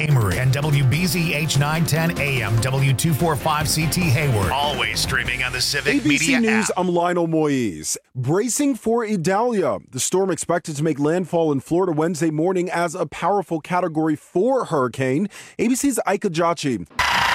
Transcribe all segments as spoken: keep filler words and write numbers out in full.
Amory, and W B Z H nine ten A M, W two forty-five C T Hayward. Always streaming on the Civic A B C Media News, app. I'm Lionel Moise. Bracing for Idalia. The storm expected to make landfall in Florida Wednesday morning as a powerful Category four hurricane. A B C's Ika Jachi.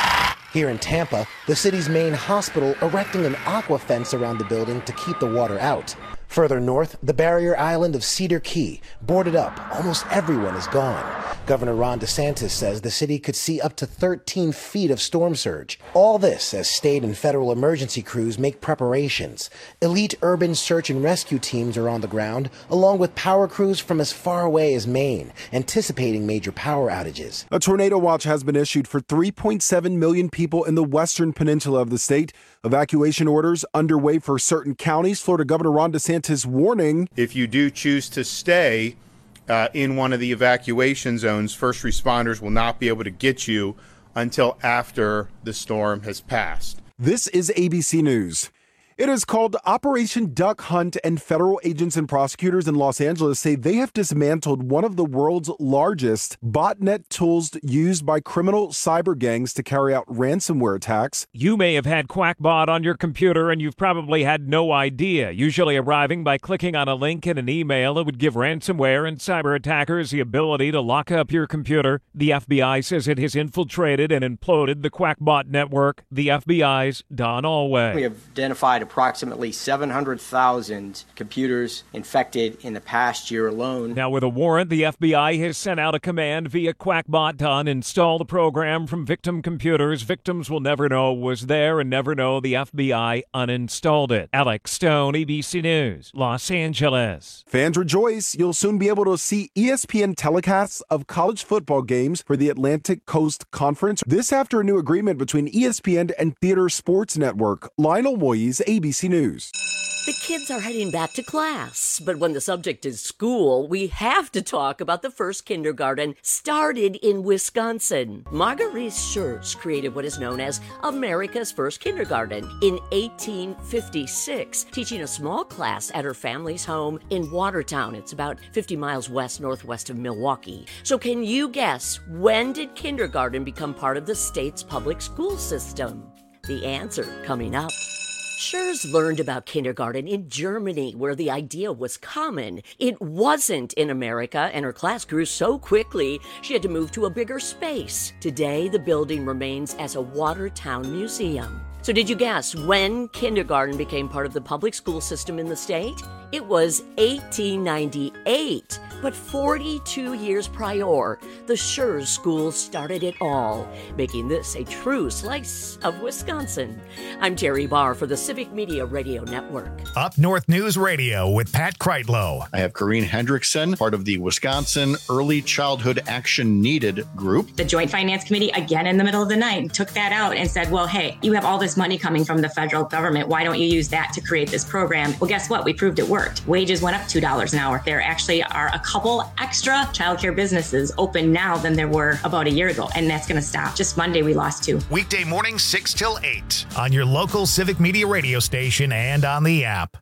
Here in Tampa, the city's main hospital erecting an aqua fence around the building to keep the water out. Further north, the barrier island of Cedar Key, boarded up. Almost everyone is gone. Governor Ron DeSantis says the city could see up to thirteen feet of storm surge. All this as state and federal emergency crews make preparations. Elite urban search and rescue teams are on the ground, along with power crews from as far away as Maine, anticipating major power outages. A tornado watch has been issued for three point seven million people in the western peninsula of the state. Evacuation orders underway for certain counties. Florida Governor Ron DeSantis warning. If you do choose to stay uh, in one of the evacuation zones, first responders will not be able to get you until after the storm has passed. This is A B C News. It is called Operation Duck Hunt, and federal agents and prosecutors in Los Angeles say they have dismantled one of the world's largest botnet tools used by criminal cyber gangs to carry out ransomware attacks. You may have had QuackBot on your computer and you've probably had no idea. Usually arriving by clicking on a link in an email, it would give ransomware and cyber attackers the ability to lock up your computer. The F B I says it has infiltrated and imploded the QuackBot network. The F B I's Don Alway. We have identified approximately seven hundred thousand computers infected in the past year alone. Now, with a warrant, the F B I has sent out a command via QuackBot to uninstall the program from victim computers. Victims will never know it was there and never know the F B I uninstalled it. Alex Stone, A B C News, Los Angeles. Fans rejoice. You'll soon be able to see E S P N telecasts of college football games for the Atlantic Coast Conference. This after a new agreement between E S P N and Theater Sports Network. Lionel Moise, A B C News. The kids are heading back to class, but when the subject is school, we have to talk about the first kindergarten started in Wisconsin. Marguerite Schurz created what is known as America's first kindergarten in eighteen fifty-six, teaching a small class at her family's home in Watertown. It's about fifty miles west-northwest of Milwaukee. So can you guess, when did kindergarten become part of the state's public school system? The answer coming up. Schurz learned about kindergarten in Germany, where the idea was common. It wasn't in America, and her class grew so quickly, she had to move to a bigger space. Today, the building remains as a Watertown museum. So did you guess when kindergarten became part of the public school system in the state? It was eighteen ninety-eight. But forty-two years prior, the Schurz School started it all, making this a true slice of Wisconsin. I'm Terry Barr for the Civic Media Radio Network. Up North News Radio with Pat Kreitlow. I have Corrine Hendrickson, part of the Wisconsin Early Childhood Action Needed group. The Joint Finance Committee, again in the middle of the night, took that out and said, well, hey, you have all this money coming from the federal government. Why don't you use that to create this program? Well, guess what? We proved it worked. Wages went up two dollars an hour. There actually are a couple extra childcare businesses open now than there were about a year ago, and that's going to stop. Just Monday, we lost two. Weekday morning, six till eight on your local Civic Media radio station and on the app.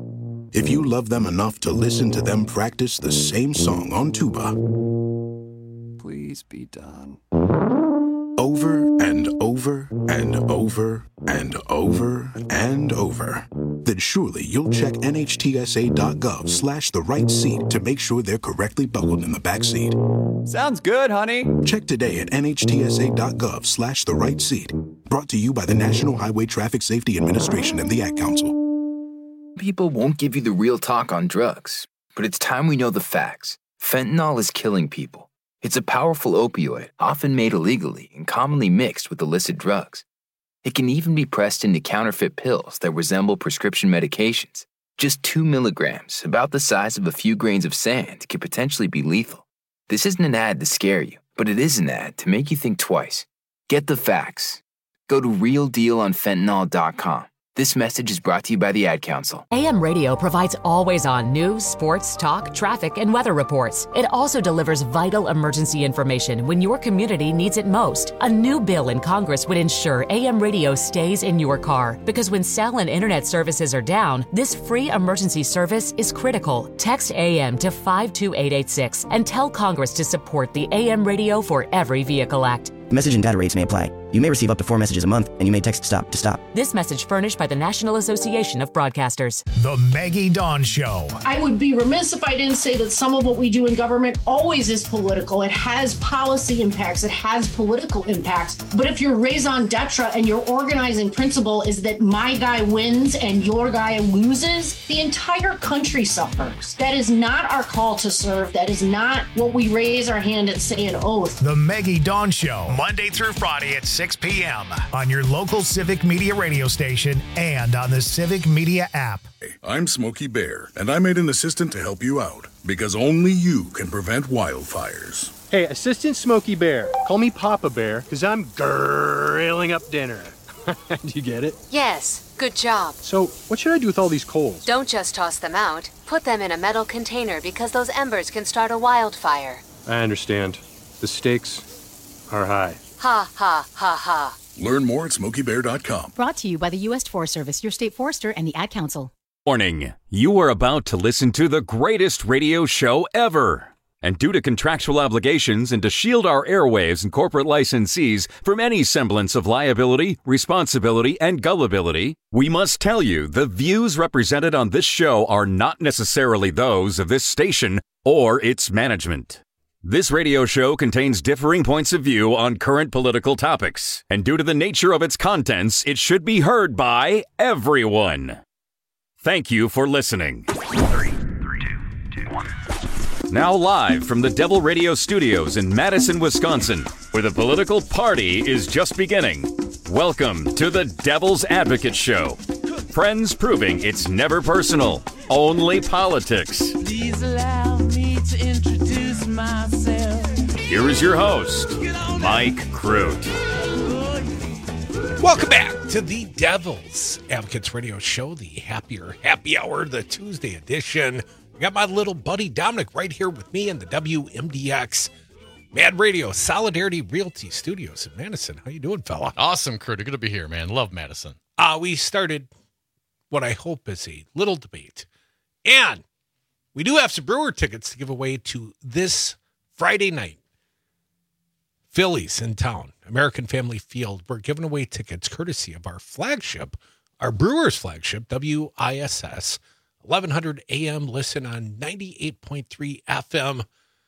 If you love them enough to listen to them practice the same song on tuba, please be done. Over and over and over and over and over, then surely you'll check nhtsa.gov slash the right seat to make sure they're correctly buckled in the back seat. Sounds good, honey. Check today at nhtsa.gov slash the right seat. Brought to you by the National Highway Traffic Safety Administration and the Ad Council. People won't give you the real talk on drugs, but it's time we know the facts. Fentanyl is killing people. It's a powerful opioid, often made illegally and commonly mixed with illicit drugs. It can even be pressed into counterfeit pills that resemble prescription medications. Just two milligrams, about the size of a few grains of sand, can potentially be lethal. This isn't an ad to scare you, but it is an ad to make you think twice. Get the facts. Go to real deal on fentanyl dot com. This message is brought to you by the Ad Council. A M Radio provides always-on news, sports, talk, traffic, and weather reports. It also delivers vital emergency information when your community needs it most. A new bill in Congress would ensure A M Radio stays in your car, because when cell and internet services are down, this free emergency service is critical. Text A M to five two eight eight six and tell Congress to support the A M Radio for Every Vehicle Act. Message and data rates may apply. You may receive up to four messages a month, and you may text STOP to stop. This message furnished by the National Association of Broadcasters. The Maggie Dawn Show. I would be remiss if I didn't say that some of what we do in government always is political. It has policy impacts. It has political impacts. But if your raison d'etre and your organizing principle is that my guy wins and your guy loses, the entire country suffers. That is not our call to serve. That is not what we raise our hand and say an oath. The Maggie Dawn Show, Monday through Friday at six p.m. on your local Civic Media radio station and on the Civic Media app. I'm Smokey Bear, and I made an assistant to help you out, because only you can prevent wildfires. Hey, Assistant Smokey Bear, call me Papa Bear, because I'm grilling up dinner. Do you get it? Yes, good job. So, what should I do with all these coals? Don't just toss them out. Put them in a metal container, because those embers can start a wildfire. I understand. The stakes are high. Ha, ha, ha, ha. Learn more at smokey bear dot com. Brought to you by the U S Forest Service, your state forester, and the Ad Council. Warning, you are about to listen to the greatest radio show ever. And due to contractual obligations and to shield our airwaves and corporate licensees from any semblance of liability, responsibility, and gullibility, we must tell you the views represented on this show are not necessarily those of this station or its management. This radio show contains differing points of view on current political topics, and due to the nature of its contents, it should be heard by everyone. Thank you for listening. Three, three, two, two, one. Now live from the Devil Radio Studios in Madison, Wisconsin, where the political party is just beginning. Welcome to the Devil's Advocate Show. Friends proving it's never personal, only politics. Please allow me to introduce myself. Here is your host, Mike Crute. Welcome back to the Devil's Advocates Radio Show, the happier happy hour, the Tuesday edition. I got my little buddy Dominic right here with me in the W M D X Mad Radio Solidarity Realty Studios in Madison. How you doing, fella? Awesome, Crute. Good to be here, man. Love Madison. Uh, we started what I hope is a little debate. And we do have some Brewer tickets to give away to this Friday night. Phillies in town, American Family Field. We're giving away tickets courtesy of our flagship, our Brewers flagship, W I S S, eleven hundred A M. Listen on ninety-eight point three F M,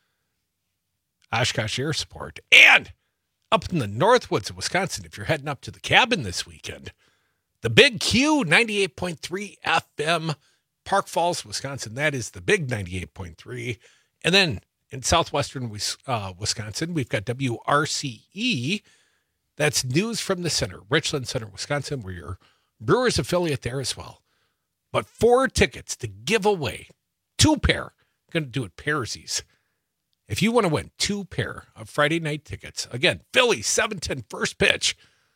Oshkosh Air Support. And up in the Northwoods of Wisconsin, if you're heading up to the cabin this weekend, the Big Q, ninety-eight point three F M, Park Falls, Wisconsin. That is the big ninety-eight point three. And then in southwestern uh, Wisconsin, we've got W R C E. That's News from the Center, Richland Center, Wisconsin. We're your Brewers affiliate there as well. But four tickets to give away, two pair. I'm going to do it pairsies. If you want to win two pair of Friday night tickets, again, Philly, seven ten first pitch,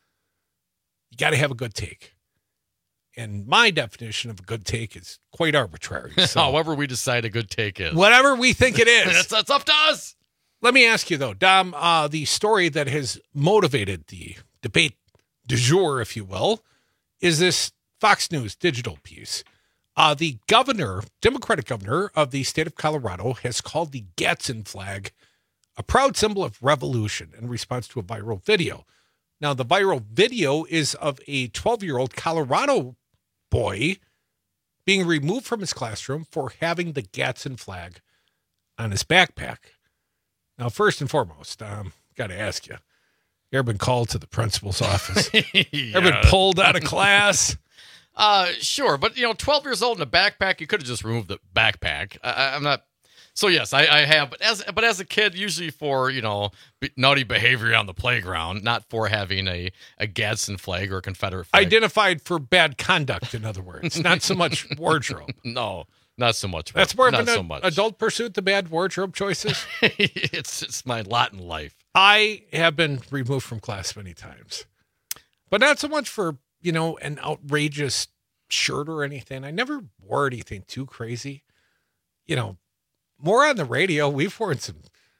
you got to have a good take. And my definition of a good take is quite arbitrary. So however we decide a good take is. Whatever we think it is. that's, that's up to us. Let me ask you, though, Dom, uh, the story that has motivated the debate du jour, if you will, is this Fox News digital piece. Uh, the governor, Democratic governor of the state of Colorado, has called the Gadsden flag a proud symbol of revolution in response to a viral video. Now, the viral video is of a twelve-year-old Colorado boy being removed from his classroom for having the Gadsden flag on his backpack. Now, first and foremost, um, got to ask you, you ever been called to the principal's office? yeah. Ever been pulled out of class? Uh, sure, but, you know, twelve years old in a backpack, you could have just removed the backpack. I, I'm not... So, yes, I, I have, but as but as a kid, usually for, you know, b- naughty behavior on the playground, not for having a, a Gadsden flag or a Confederate flag. Identified for bad conduct, in other words, not so much wardrobe. No, not so much. That's more of an an so much. adult pursuit, the bad wardrobe choices? it's, it's my lot in life. I have been removed from class many times, but not so much for you know, an outrageous shirt or anything. I never wore anything too crazy. You know, more on the radio. We've worn some,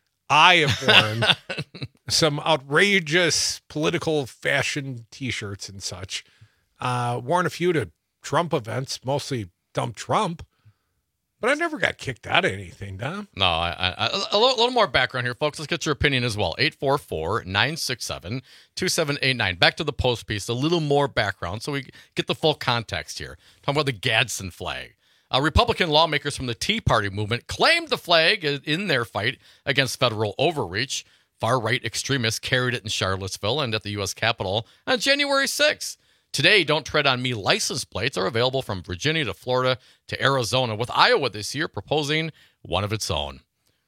I have worn some outrageous political fashion T-shirts and such. Uh, worn a few to Trump events, mostly dump Trump. But I never got kicked out of anything, Dom. No, I, I, a little, little more background here, folks. Let's get your opinion as well. eight four four, nine six seven, two seven eight nine. Back to the Post piece, a little more background so we get the full context here. Talking about the Gadsden flag. Uh, Republican lawmakers from the Tea Party movement claimed the flag in their fight against federal overreach. Far-right extremists carried it in Charlottesville and at the U S Capitol on January sixth. Today, Don't Tread on Me license plates are available from Virginia to Florida to Arizona, with Iowa this year proposing one of its own.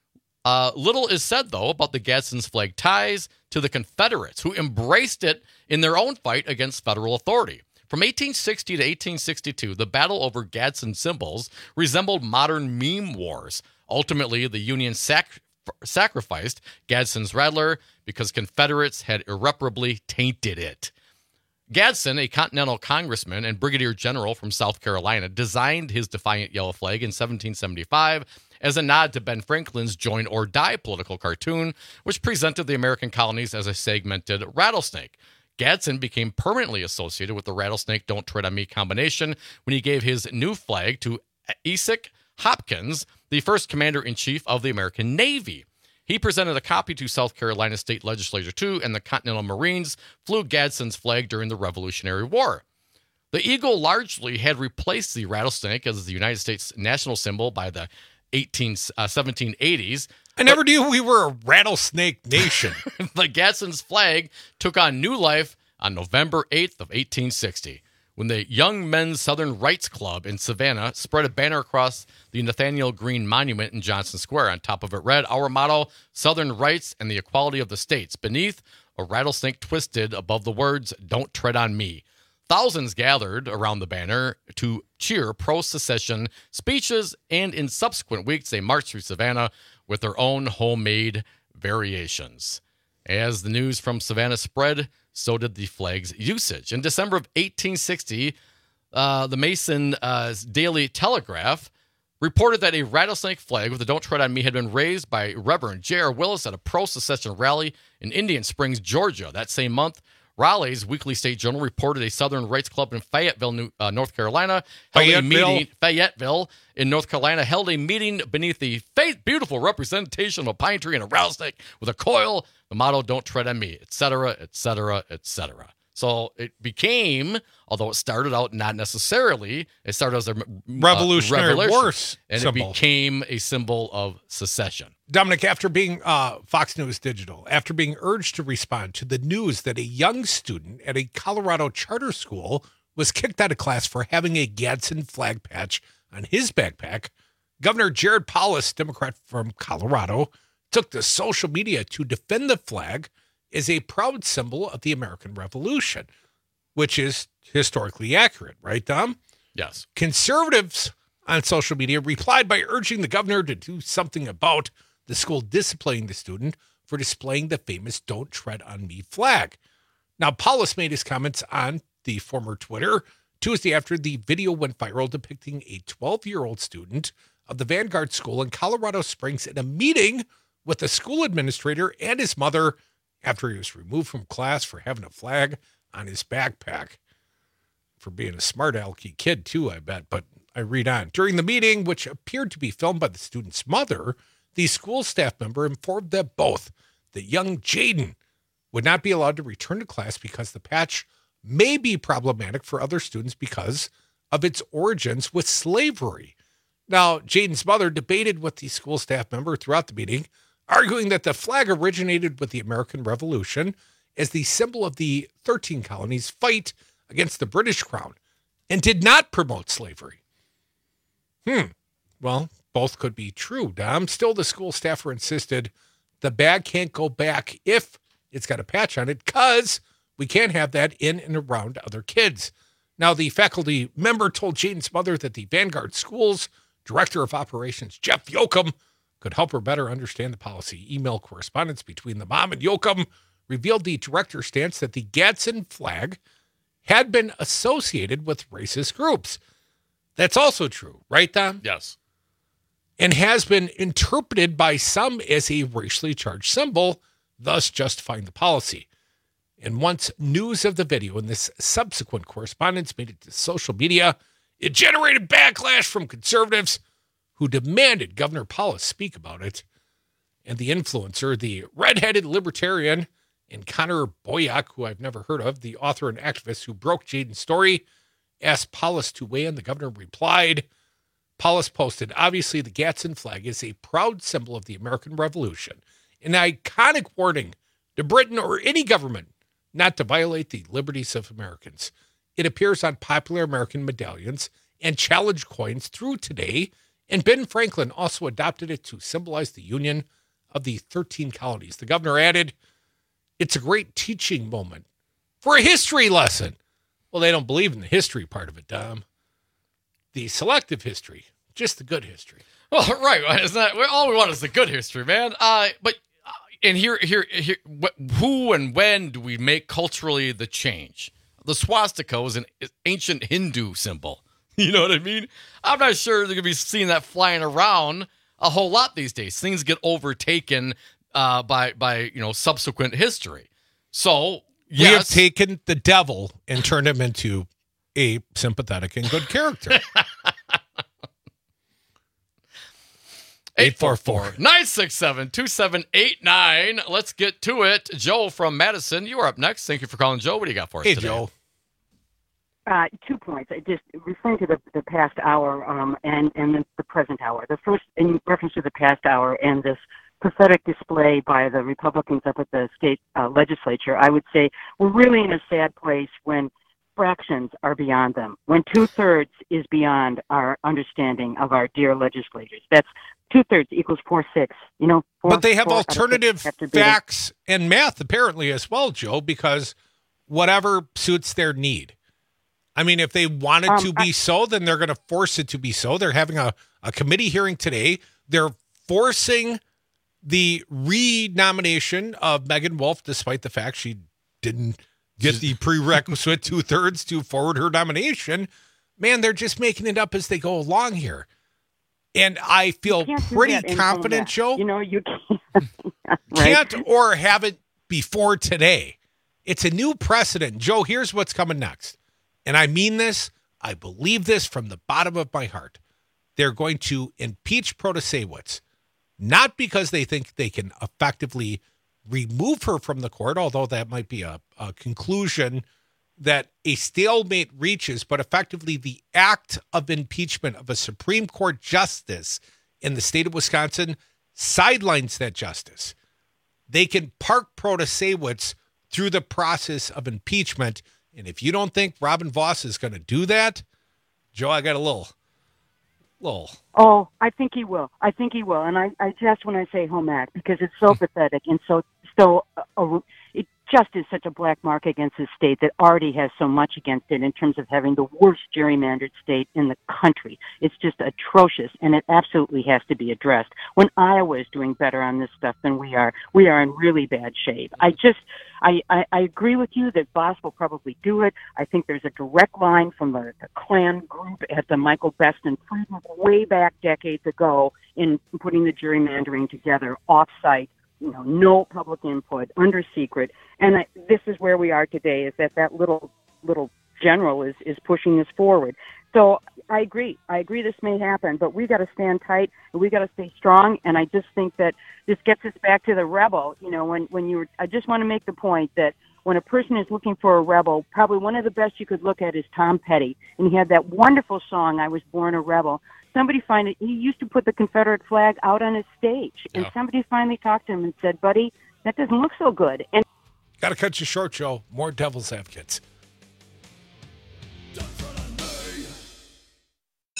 Uh, little is said, though, about the Gadsden's flag ties to the Confederates, who embraced it in their own fight against federal authority. From eighteen sixty to eighteen sixty-two, the battle over Gadsden symbols resembled modern meme wars. Ultimately, the Union sac- sacrificed Gadsden's Rattler because Confederates had irreparably tainted it. Gadsden, a Continental Congressman and Brigadier General from South Carolina, designed his defiant yellow flag in seventeen seventy-five as a nod to Ben Franklin's Join or Die political cartoon, which presented the American colonies as a segmented rattlesnake. Gadsden became permanently associated with the rattlesnake Don't Tread on Me combination when he gave his new flag to Esek Hopkins, the first commander-in-chief of the American Navy. He presented a copy to South Carolina State Legislature, too, and the Continental Marines flew Gadsden's flag during the Revolutionary War. The eagle largely had replaced the rattlesnake as the United States national symbol by the eighteen, uh, seventeen eighties. I never knew we were a rattlesnake nation. The Gadsden's flag took on new life on November eighth of eighteen sixty. When the Young Men's Southern Rights Club in Savannah spread a banner across the Nathaniel Greene Monument in Johnson Square. On top of it read, "Our motto, Southern rights and the equality of the states." Beneath, a rattlesnake twisted above the words, "Don't tread on me." Thousands gathered around the banner to cheer pro-secession speeches, and in subsequent weeks, they marched through Savannah with their own homemade variations. As the news from Savannah spread, so did the flag's usage. In December of eighteen sixty, uh, the Mason uh, Daily Telegraph reported that a rattlesnake flag with the "Don't Tread on Me" had been raised by Reverend J R Willis at a pro-secession rally in Indian Springs, Georgia. That same month, Raleigh's Weekly State Journal reported a Southern Rights Club in Fayetteville, New, uh, North Carolina, held a meeting. Fayetteville in North Carolina held a meeting beneath the faith, beautiful representation of a pine tree and a rattlesnake with a coil. The motto, "Don't tread on me," et cetera, et cetera, et cetera. So it became, although it started out not necessarily, it started as a uh, Revolutionary War and symbol. It became a symbol of secession. Dominic, after being uh, Fox News Digital, after being urged to respond to the news that a young student at a Colorado charter school was kicked out of class for having a Gadsden flag patch on his backpack, Governor Jared Polis, Democrat from Colorado, took to social media to defend the flag as a proud symbol of the American Revolution, which is historically accurate, right, Dom? Yes. Conservatives on social media replied by urging the governor to do something about the school disciplining the student for displaying the famous "Don't Tread on Me" flag. Now, Paulus made his comments on the former Twitter Tuesday after the video went viral depicting a twelve-year-old student of the Vanguard School in Colorado Springs in a meeting with the school administrator and his mother after he was removed from class for having a flag on his backpack. For being a smart alecky kid, too, I bet. But I read on. During the meeting, which appeared to be filmed by the student's mother, the school staff member informed them both that young Jaden would not be allowed to return to class because the patch may be problematic for other students because of its origins with slavery. Now, Jaden's mother debated with the school staff member throughout the meeting, arguing that the flag originated with the American Revolution as the symbol of the thirteen colonies' fight against the British crown and did not promote slavery. Hmm. Well, both could be true, Dom. Still, the school staffer insisted the bag can't go back if it's got a patch on it because we can't have that in and around other kids. Now, the faculty member told Jaden's mother that the Vanguard School's Director of Operations, Jeff Yoakum, could help her better understand the policy. Email correspondence between the mom and Yoakum revealed the director's stance that the Gadsden flag had been associated with racist groups. That's also true, right, Tom? Yes. And has been interpreted by some as a racially charged symbol, thus justifying the policy. And once news of the video and this subsequent correspondence made it to social media, it generated backlash from conservatives who demanded Governor Polis speak about it. And the influencer, the redheaded libertarian, and Connor Boyack, who I've never heard of, the author and activist who broke Jaden's story, asked Polis to weigh in. The governor replied. Polis posted, obviously the Gadsden flag is a proud symbol of the American Revolution, an iconic warning to Britain or any government not to violate the liberties of Americans. It appears on popular American medallions and challenge coins through today, and Ben Franklin also adopted it to symbolize the union of the thirteen colonies. The governor added, it's a great teaching moment for a history lesson. Well, they don't believe in the history part of it, Dom. The selective history, just the good history. Well, right. It's not, all we want is the good history, man. Uh, but uh, and here, here, here, wh- who and when do we make culturally the change? The swastika was an ancient Hindu symbol. You know what I mean? I'm not sure they're going to be seeing that flying around a whole lot these days. Things get overtaken uh, by by you know subsequent history. So yes, we have taken the devil and turned him into a sympathetic and good character. eight four four, nine six seven, two seven eight nine. Let's get to it. Joe from Madison, you are up next. Thank you for calling, Joe. What do you got for us hey, today? Hey, Joe. Uh, two points. I just referring to the, the past hour um, and, and the, the present hour. The first, in reference to the past hour and this pathetic display by the Republicans up at the state uh, legislature, I would say we're really in a sad place when fractions are beyond them, when two-thirds is beyond our understanding of our dear legislators. That's two-thirds equals four-six. You know, four, but they have four alternative facts and math, apparently, as well, Joe, because whatever suits their need. I mean, if they want it um, to be I, so, then they're going to force it to be so. They're having a, a committee hearing today. They're forcing the re-nomination of Megan Wolf, despite the fact she didn't get the prerequisite two-thirds to forward her nomination. Man, they're just making it up as they go along here. And I feel pretty confident, Joe. You know, you can't. Right? Can't or haven't before today. It's a new precedent. Joe, here's what's coming next. And I mean this, I believe this from the bottom of my heart. They're going to impeach Protasewicz, not because they think they can effectively remove her from the court, although that might be a, a conclusion that a stalemate reaches, but effectively the act of impeachment of a Supreme Court justice in the state of Wisconsin sidelines that justice. They can park Protasewicz through the process of impeachment. And if you don't think Robin Vos is going to do that, Joe, I got a little, little. Oh, I think he will. I think he will. And I, I jest when I say home act because it's so pathetic and so, so uh, uh, it just is such a black mark against this state that already has so much against it in terms of having the worst gerrymandered state in the country. It's just atrocious, and it absolutely has to be addressed. When Iowa is doing better on this stuff than we are, we are in really bad shape. I just, I, I, I agree with you that Vos will probably do it. I think there's a direct line from the, the Klan group at the Michael Best and Friedman way back decades ago in putting the gerrymandering together off-site. You know, no public input, under secret, and I, this is where we are today. Is that that little little general is is pushing this forward? So I agree. I agree this may happen, but we got to stand tight and we got to stay strong. And I just think that this gets us back to the rebel. You know, when when you were, I just want to make the point that when a person is looking for a rebel, probably one of the best you could look at is Tom Petty, and he had that wonderful song, "I Was Born a Rebel." Somebody find it. He used to put the Confederate flag out on his stage, and yeah. somebody finally talked to him and said, "Buddy, that doesn't look so good." And got to cut you short, Joe. More devil's advocates.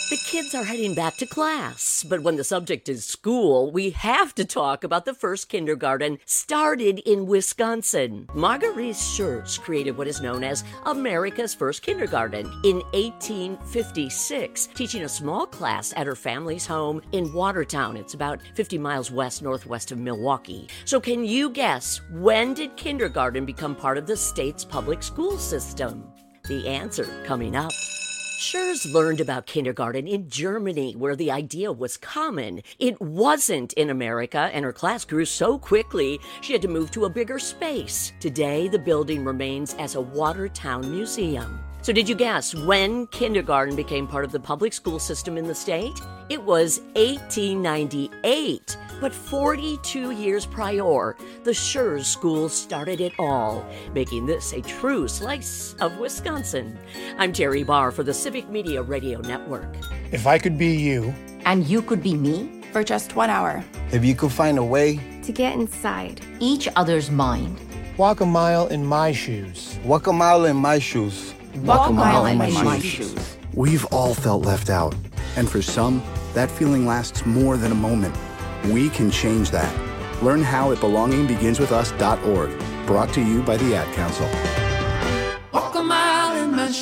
The kids are heading back to class, but when the subject is school, we have to talk about the first kindergarten started in Wisconsin. Marguerite Schurz created what is known as America's first kindergarten in eighteen fifty-six, teaching a small class at her family's home in Watertown. It's about fifty miles west northwest of Milwaukee. So can you guess, when did kindergarten become part of the state's public school system? The answer coming up. Schurz learned about kindergarten in Germany, where the idea was common. It wasn't in America, and her class grew so quickly she had to move to a bigger space. Today, the building remains as a Watertown museum. So did you guess when kindergarten became part of the public school system in the state? It was eighteen ninety-eight. But forty-two years prior, the Schurz School started it all, making this a true slice of Wisconsin. I'm Terry Barr for the Civic Media Radio Network. If I could be you. And you could be me? For just one hour. If you could find a way. To get inside. Each other's mind. Walk a mile in my shoes. Walk a mile in my shoes. Walk, Walk a mile, mile in, in my, my shoes. shoes. We've all felt left out. And for some, that feeling lasts more than a moment. We can change that. Learn how at belonging begins with us dot org. Brought to you by the Ad Council. Walk a mile in my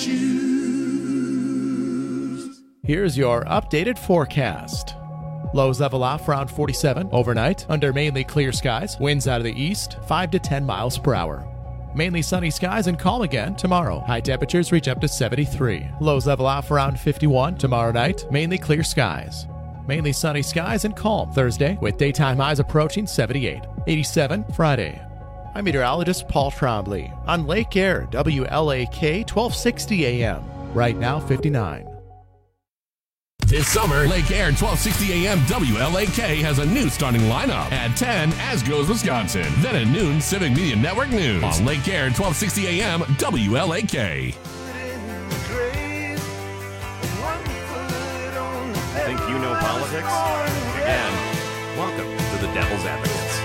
shoes. Here's your updated forecast. Lows level off around forty-seven overnight under mainly clear skies. Winds out of the east, five to ten miles per hour. Mainly sunny skies and calm again tomorrow. High temperatures reach up to seventy-three. Lows level off around fifty-one tomorrow night. Mainly clear skies. Mainly sunny skies and calm Thursday, with daytime highs approaching seventy-eight. eighty-seven Friday. I'm meteorologist Paul Trombley on Lake Air, W L A K twelve sixty A M. Right now, fifty-nine. This summer, Lake Air twelve sixty A M W L A K has a new starting lineup. At ten, As Goes Wisconsin. Then at noon, Civic Media Network News. On Lake Air twelve sixty A M W L A K. Think you know politics? Again, welcome to the Devil's Advocates.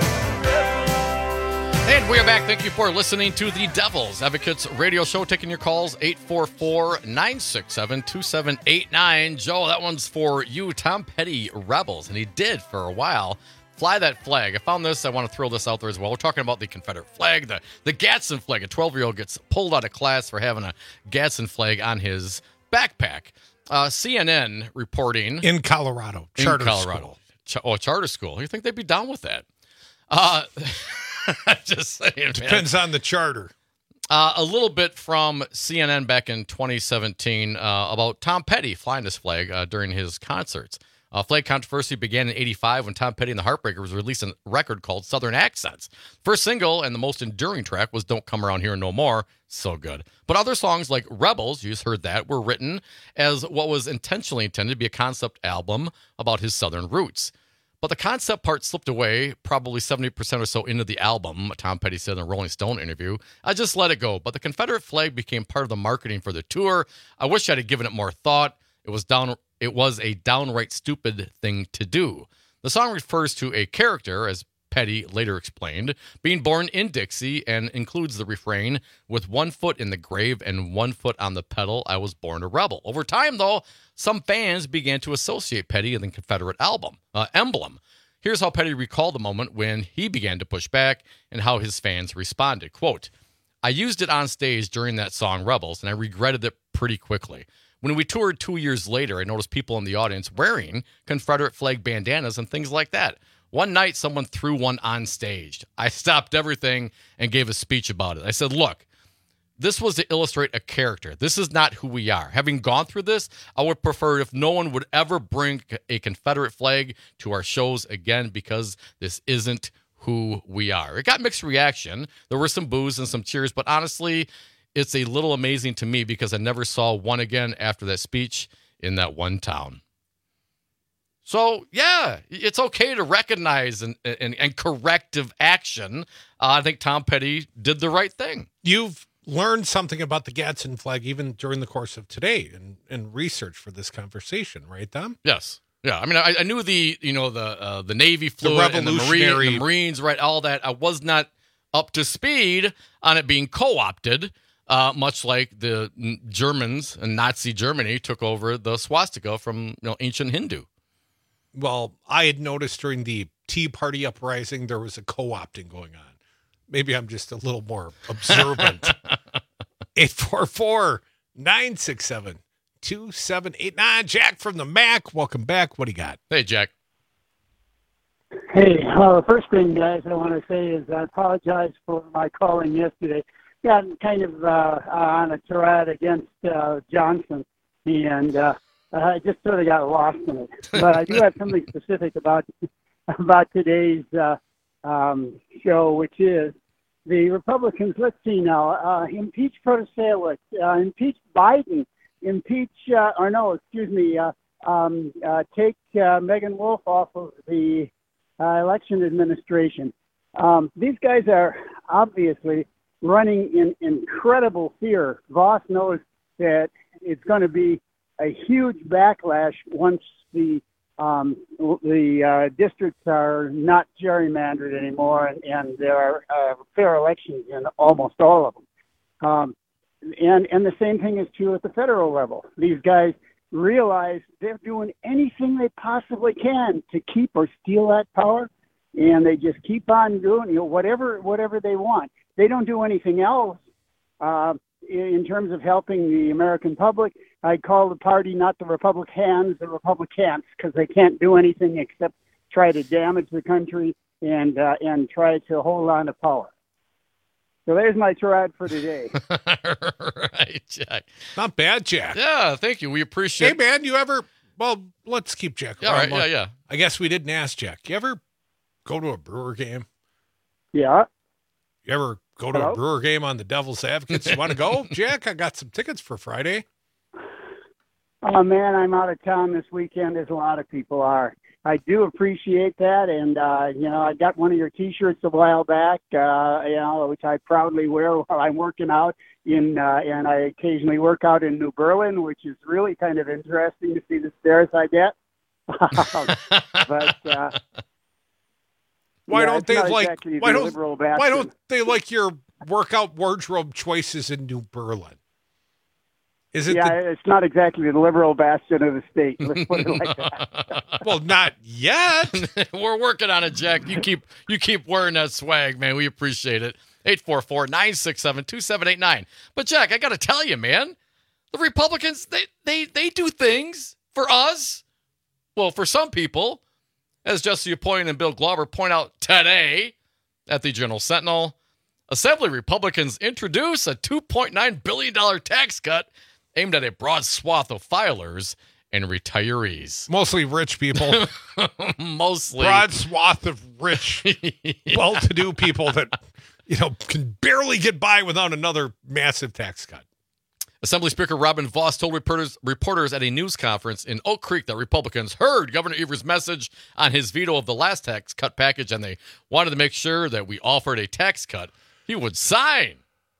And we are back. Thank you for listening to the Devil's Advocates radio show. Taking your calls, eight four four, nine six seven, two seven eight nine. Joe, that one's for you. Tom Petty, Rebels, and he did for a while. Fly that flag. I found this. I want to throw this out there as well. We're talking about the Confederate flag, the, the Gadsden flag. A twelve-year-old gets pulled out of class for having a Gadsden flag on his backpack. Uh, C N N reporting in Colorado, charter in Colorado. School. Ch- oh, charter school. You think they'd be down with that? Uh, just saying, depends man. on the charter. Uh, a little bit from C N N back in twenty seventeen uh, about Tom Petty flying this flag uh, during his concerts. Uh, flag controversy began in eighty-five when Tom Petty and the Heartbreakers released a record called Southern Accents. First single and the most enduring track was Don't Come Around Here No More. So good. But other songs like Rebels, you just heard that, were written as what was intentionally intended to be a concept album about his Southern roots. But the concept part slipped away probably seventy percent or so into the album, Tom Petty said in a Rolling Stone interview. I just let it go. But the Confederate flag became part of the marketing for the tour. I wish I'd have given it more thought. It was down. It was a downright stupid thing to do. The song refers to a character, as Petty later explained, being born in Dixie, and includes the refrain, with one foot in the grave and one foot on the pedal, I was born a rebel. Over time, though, some fans began to associate Petty and the Confederate album, uh, emblem. Here's how Petty recalled the moment when he began to push back and how his fans responded. Quote, I used it on stage during that song, Rebels, and I regretted it pretty quickly. When we toured two years later, I noticed people in the audience wearing Confederate flag bandanas and things like that. One night, someone threw one on stage. I stopped everything and gave a speech about it. I said, look, this was to illustrate a character. This is not who we are. Having gone through this, I would prefer if no one would ever bring a Confederate flag to our shows again, because this isn't who we are. It got mixed reaction. There were some boos and some cheers, but honestly, it's a little amazing to me because I never saw one again after that speech in that one town. So, yeah, it's okay to recognize and, and, and corrective action. Uh, I think Tom Petty did the right thing. You've learned something about the Gadsden flag even during the course of today and, and research for this conversation, right, Tom? Yes. Yeah, I mean, I, I knew the, you know, the uh, the Navy flew it and the, Marine, the Marines, right, all that. I was not up to speed on it being co-opted. uh, much like the Germans and Nazi Germany took over the swastika from you know ancient Hindu. Well, I had noticed during the Tea Party uprising there was a co-opting going on. Maybe I'm just a little more observant. eight four four, nine six seven, two seven eight nine. Jack from the Mac. Welcome back. What do you got? Hey, Jack. Hey, uh, the first thing, guys, I want to say is I apologize for my calling yesterday. Got kind of uh, on a tirade against uh, Johnson, and uh, I just sort of got lost in it. But I do have something specific about about today's uh, um, show, which is the Republicans. Let's see now. Uh, impeach Protasewicz. Uh, impeach Biden. Impeach, uh, or no, excuse me. Uh, um, uh, take uh, Megan Wolf off of the uh, election administration. Um, these guys are obviously running in incredible fear. Voss knows that it's going to be a huge backlash once the um, the uh, districts are not gerrymandered anymore, and, and there are uh, fair elections in almost all of them. Um, and and the same thing is true at the federal level. These guys realize they're doing anything they possibly can to keep or steal that power, and they just keep on doing you know whatever whatever they want. They don't do anything else uh, in terms of helping the American public. I call the party not the Republicans, the Republicans, because they can't do anything except try to damage the country and uh, and try to hold on to power. So there's my tirade for today. Right, Jack. Not bad, Jack. Yeah, thank you. We appreciate. Hey, man, you ever? Well, let's keep Jack. Yeah, right. Yeah, yeah. I guess we didn't ask Jack. You ever go to a Brewer game? Yeah. You ever go to Hello? a Brewer game on the Devil's Advocates? You want to go, Jack? I got some tickets for Friday. Oh, man, I'm out of town this weekend, as a lot of people are. I do appreciate that, and, uh, you know, I got one of your T-shirts a while back, uh, you know, which I proudly wear while I'm working out, in, uh, and I occasionally work out in New Berlin, which is really kind of interesting to see the stares I get. but uh, why yeah, don't they not like? exactly Why the don't? liberal Why bastion. don't they like your workout wardrobe choices in New Berlin? Is it? Yeah, the, it's not exactly the liberal bastion of the state. Let's put it like that. well, not yet. We're working on it, Jack. You keep you keep wearing that swag, man. We appreciate it. eight four four, nine six seven, two seven eight nine. But, Jack, I got to tell you, man, the Republicans, they, they, they do things for us. Well, for some people, as Jesse Appoint and Bill Glauber point out today at the Journal Sentinel, Assembly Republicans introduce a two point nine billion dollars tax cut aimed at a broad swath of filers and retirees. Mostly rich people. Mostly. Broad swath of rich, yeah. well-to-do people that, you know, can barely get by without another massive tax cut. Assembly Speaker Robin Voss told reporters, reporters at a news conference in Oak Creek that Republicans heard Governor Evers' message on his veto of the last tax cut package, and they wanted to make sure that we offered a tax cut he would sign.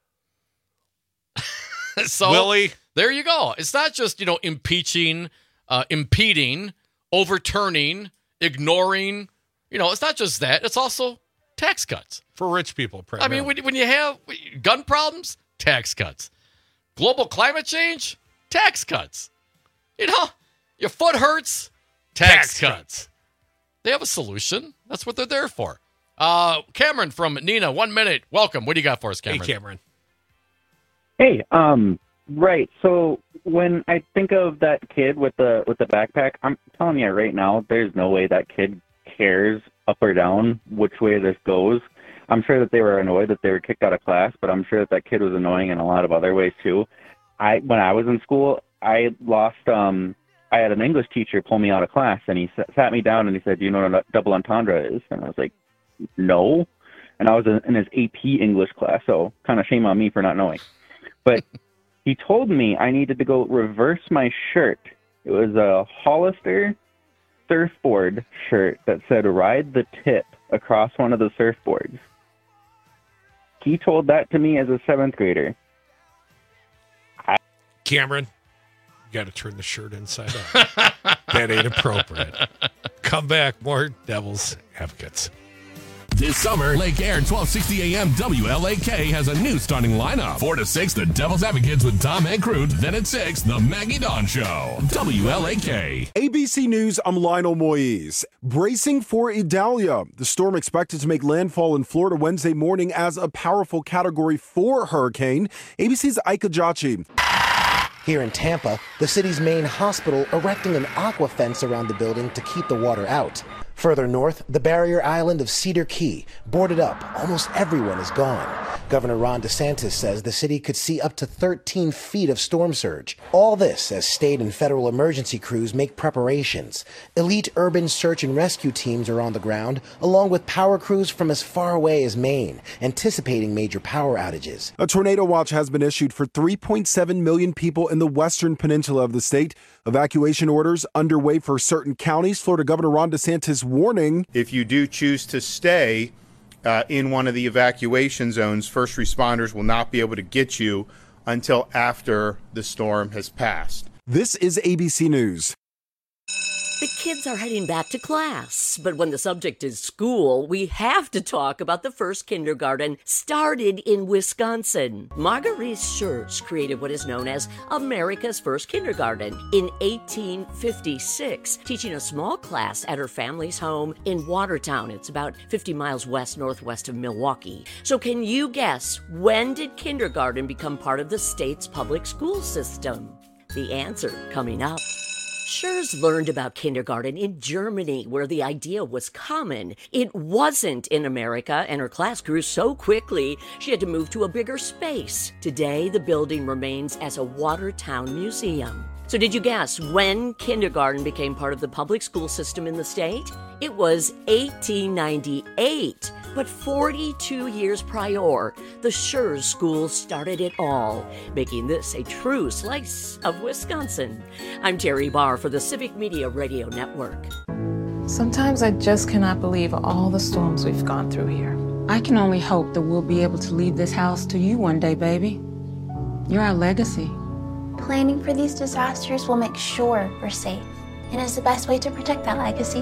So, Willie, there you go. It's not just, you know, impeaching, uh, impeding, overturning, ignoring. You know, it's not just that. It's also tax cuts. For rich people, I mean, when, when you have gun problems, tax cuts. Global climate change, tax cuts. You know, your foot hurts, tax, tax cuts. cuts. They have a solution. That's what they're there for. Uh, Cameron from Nina, one minute. Welcome. What do you got for us, Cameron? Hey, Cameron. Hey, um, right. So when I think of that kid with the with the backpack, I'm telling you right now, there's no way that kid cares up or down which way this goes. I'm sure that they were annoyed that they were kicked out of class, but I'm sure that that kid was annoying in a lot of other ways too. I when I was in school, I lost. Um, I had an English teacher pull me out of class, and he sat me down and he said, "Do you know what a double entendre is?" And I was like, "No." And I was in his A P English class, so kind of shame on me for not knowing. But he told me I needed to go reverse my shirt. It was a Hollister surfboard shirt that said "Ride the Tip" across one of the surfboards. He told that to me as a seventh grader. I- Cameron, you got to turn the shirt inside out. That ain't appropriate. Come back, more Devil's Advocates. This summer, Lake Air twelve sixty A M W L A K has a new starting lineup. four to six, the Devil's Advocates with Tom and Crude. Then at six, the Maggie Dawn Show. W L A K. A B C News, I'm Lionel Moise. Bracing for Idalia. The storm expected to make landfall in Florida Wednesday morning as a powerful Category four hurricane. A B C's Ike Ajachi. Here in Tampa, the city's main hospital erecting an aqua fence around the building to keep the water out. Further north, the barrier island of Cedar Key, boarded up. Almost everyone is gone. Governor Ron DeSantis says the city could see up to thirteen feet of storm surge. All this as state and federal emergency crews make preparations. Elite urban search and rescue teams are on the ground, along with power crews from as far away as Maine, anticipating major power outages. A tornado watch has been issued for three point seven million people in the western peninsula of the state. Evacuation orders underway for certain counties. Florida Governor Ron DeSantis warning. If you do choose to stay uh, in one of the evacuation zones, first responders will not be able to get you until after the storm has passed. This is A B C News. The kids are heading back to class, but when the subject is school, we have to talk about the first kindergarten started in Wisconsin. Marguerite Schurz created what is known as America's first kindergarten in eighteen fifty-six, teaching a small class at her family's home in Watertown. It's about fifty miles west-northwest of Milwaukee. So can you guess, when did kindergarten become part of the state's public school system? The answer coming up. Schurz learned about kindergarten in Germany, where the idea was common. It wasn't in America, and her class grew so quickly, she had to move to a bigger space. Today, the building remains as a Watertown museum. So did you guess when kindergarten became part of the public school system in the state? It was eighteen ninety-eight. But forty-two years prior, the Schurz School started it all, making this a true slice of Wisconsin. I'm Terry Barr for the Civic Media Radio Network. Sometimes I just cannot believe all the storms we've gone through here. I can only hope that we'll be able to leave this house to you one day, baby. You're our legacy. Planning for these disasters will make sure we're safe, and is the best way to protect that legacy.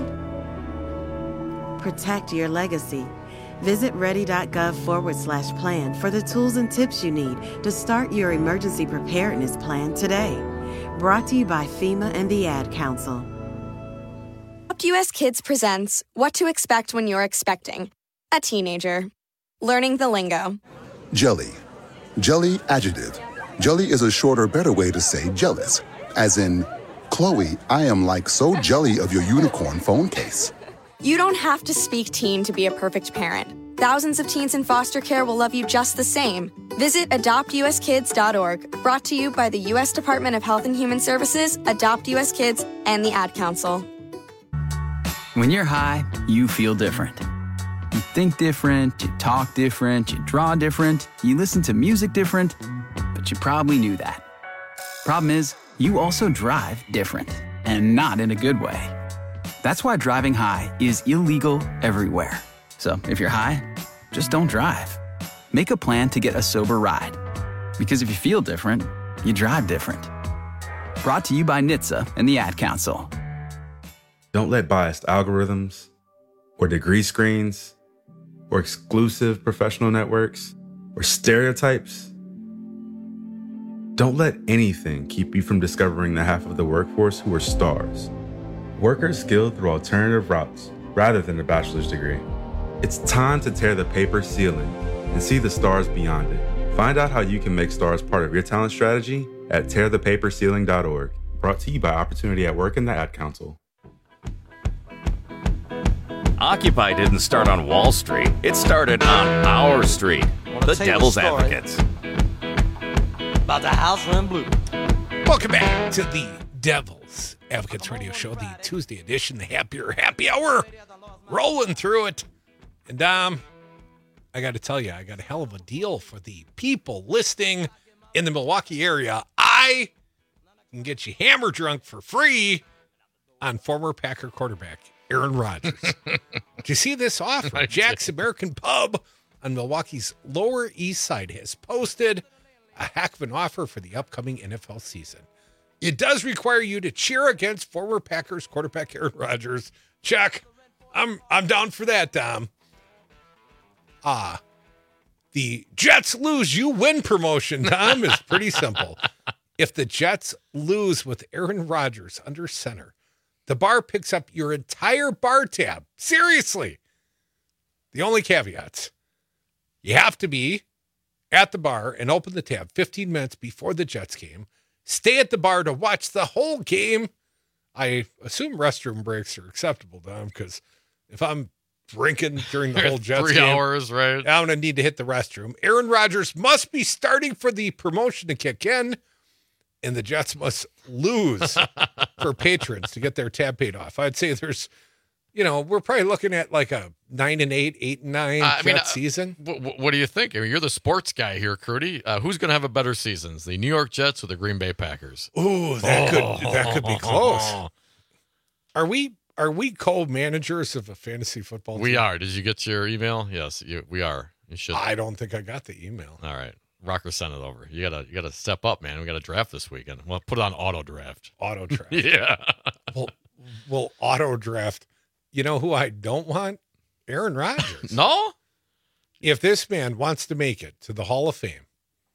Protect your legacy. Visit ready.gov forward slash plan for the tools and tips you need to start your emergency preparedness plan today. Brought to you by FEMA and the Ad Council. Adopt U S Kids presents What to Expect When You're Expecting a Teenager. Learning the lingo. Jelly. Jelly adjective. Jelly is a shorter, better way to say jealous. As in, Chloe, I am like so jelly of your unicorn phone case. You don't have to speak teen to be a perfect parent. Thousands of teens in foster care will love you just the same. Visit adopt u s kids dot org. Brought to you by the U S Department of Health and Human Services, Adopt U S Kids, and the Ad Council. When you're high, you feel different. You think different, you talk different, you draw different, you listen to music different, but you probably knew that. Problem is, you also drive different, and not in a good way. That's why driving high is illegal everywhere. So if you're high, just don't drive. Make a plan to get a sober ride. Because if you feel different, you drive different. Brought to you by N H T S A and the Ad Council. Don't let biased algorithms or degree screens or exclusive professional networks or stereotypes. Don't let anything keep you from discovering the half of the workforce who are stars. Workers skilled through alternative routes rather than a bachelor's degree. It's time to tear the paper ceiling and see the stars beyond it. Find out how you can make stars part of your talent strategy at tear the paper ceiling dot org. Brought to you by Opportunity at Work and the Ad Council. Occupy didn't start on Wall Street. It started on our street. The Devil's Advocates. About the house run blue. Welcome back to the Devil's Advocates Radio Show, the Tuesday edition, the Happier Happy Hour. Rolling through it. And um, I got to tell you, I got a hell of a deal for the people listening in the Milwaukee area. I can get you hammer drunk for free on former Packer quarterback Aaron Rodgers. Did you see this offer? Jack's American Pub on Milwaukee's Lower East Side has posted a heck of an offer for the upcoming N F L season. It does require you to cheer against former Packers quarterback Aaron Rodgers. Check. I'm I'm down for that, Dom. Ah, the Jets lose, you win promotion, Tom, is pretty simple. If the Jets lose with Aaron Rodgers under center, the bar picks up your entire bar tab. Seriously. The only caveats, you have to be at the bar and open the tab fifteen minutes before the Jets game. Stay at the bar to watch the whole game. I assume restroom breaks are acceptable, Dom, because if I'm drinking during the whole Jets Three game, hours, right? I'm going to need to hit the restroom. Aaron Rodgers must be starting for the promotion to kick in, and the Jets must lose for patrons to get their tab paid off. I'd say there's, you know, we're probably looking at like a nine and eight, eight and nine Uh, I Jets mean, uh, season. W- what do you think? I mean, you're the sports guy here, Crudy. Uh, who's going to have a better seasons, the New York Jets or the Green Bay Packers? Ooh, that Oh. could that could be close. Are we are we co-managers of a fantasy football team? We are. Did you get your email? Yes, you, we are. You should. I don't think I got the email. All right, Rocker sent it over. You gotta you gotta step up, man. We got to draft this weekend. Well, put it on auto draft. Auto draft. Yeah. Well, well, auto draft. You know who I don't want? Aaron Rodgers. No? If this man wants to make it to the Hall of Fame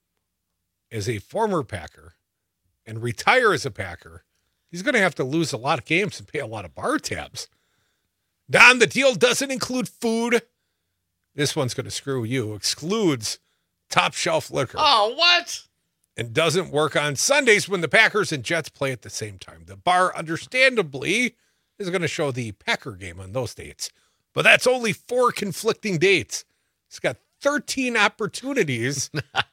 as a former Packer and retire as a Packer, he's going to have to lose a lot of games and pay a lot of bar tabs. Don, the deal doesn't include food. This one's going to screw you. Excludes top shelf liquor. Oh, what? And doesn't work on Sundays when the Packers and Jets play at the same time. The bar, understandably, is going to show the Packer game on those dates. But that's only four conflicting dates. It's got thirteen opportunities,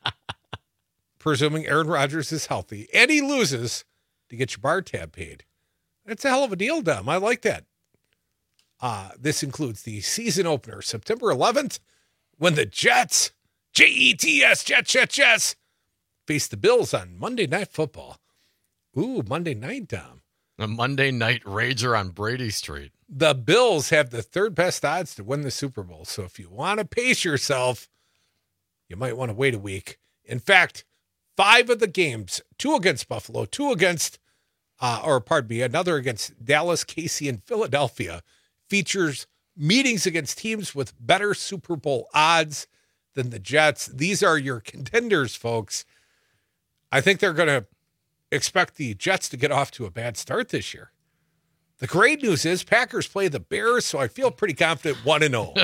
presuming Aaron Rodgers is healthy, and he loses to get your bar tab paid. That's a hell of a deal, Dom. I like that. Uh, this includes the season opener, September eleventh, when the Jets, J E T S, Jets, Jets, Jets, face the Bills on Monday Night Football. Ooh, Monday night, Dom. A Monday night rager on Brady Street. The Bills have the third best odds to win the Super Bowl. So if you want to pace yourself, you might want to wait a week. In fact, five of the games, two against Buffalo, two against, uh, or pardon me, another against Dallas, K C, and Philadelphia, features meetings against teams with better Super Bowl odds than the Jets. These are your contenders, folks. I think they're going to expect the Jets to get off to a bad start this year. The great news is Packers play the Bears, so I feel pretty confident one and oh.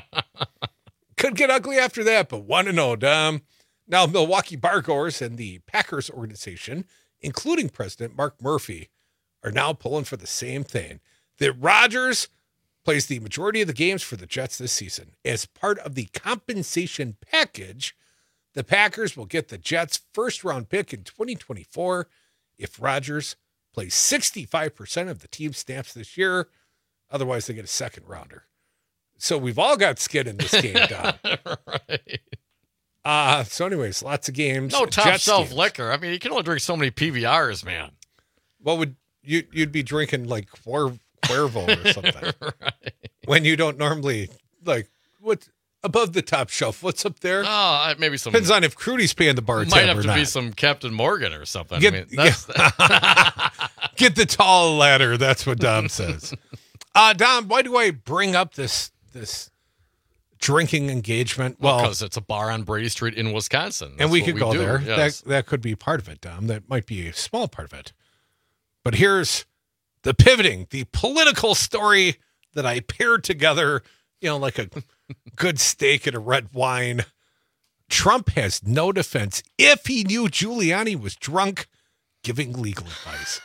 Could get ugly after that, but one and oh, Dom. Now, Milwaukee bargoers and the Packers organization, including President Mark Murphy, are now pulling for the same thing. That Rodgers plays the majority of the games for the Jets this season. As part of the compensation package, the Packers will get the Jets' first-round pick in twenty twenty-four if Rodgers plays sixty-five percent of the team snaps this year. Otherwise, they get a second-rounder. So we've all got skin in this game, Don. Right. Uh, so anyways, lots of games. No top Jets shelf games. liquor. I mean, you can only drink so many P V Rs, man. What would you, you'd be drinking like Cuer- Cuervo or something. Right. When you don't normally, like, what above the top shelf? What's up there? Oh, maybe some. Depends on if Crudy's paying the bar Might tab have or to not. be some Captain Morgan or something. Get, I mean, that's, get the tall ladder. That's what Dom says. Uh, Dom, why do I bring up this this drinking engagement? well, because it's a bar on Brady Street in Wisconsin. and That's we what could go do, there. yes. That that could be part of it, Dom. That might be a small part of it. But here's the pivoting, the political story that I paired together, you know, like a good steak and a red wine. Trump has no defense if he knew Giuliani was drunk giving legal advice.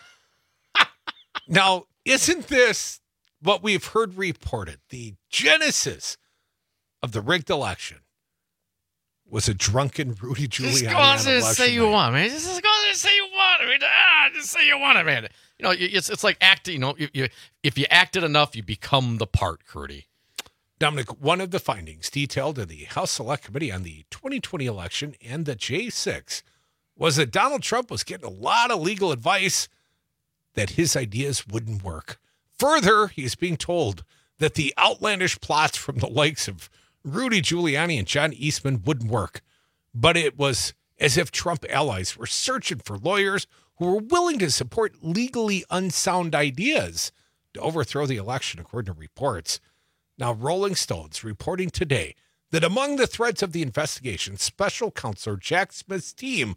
Now, isn't this what we've heard reported? The genesis of the rigged election was a drunken Rudy Giuliani. Just go on out and election say you night. want, man. Just go out and say you want. I mean, ah, just say you want it, man. You know, it's it's like acting. You know, you, you, if you acted enough, you become the part, Crudy. Dominic, one of the findings detailed in the House Select Committee on the twenty twenty election and the J six was that Donald Trump was getting a lot of legal advice that his ideas wouldn't work. Further, he's being told that the outlandish plots from the likes of Rudy Giuliani and John Eastman wouldn't work. But it was as if Trump allies were searching for lawyers who were willing to support legally unsound ideas to overthrow the election, according to reports. Now, Rolling Stone's reporting today that among the threads of the investigation, special counsel Jack Smith's team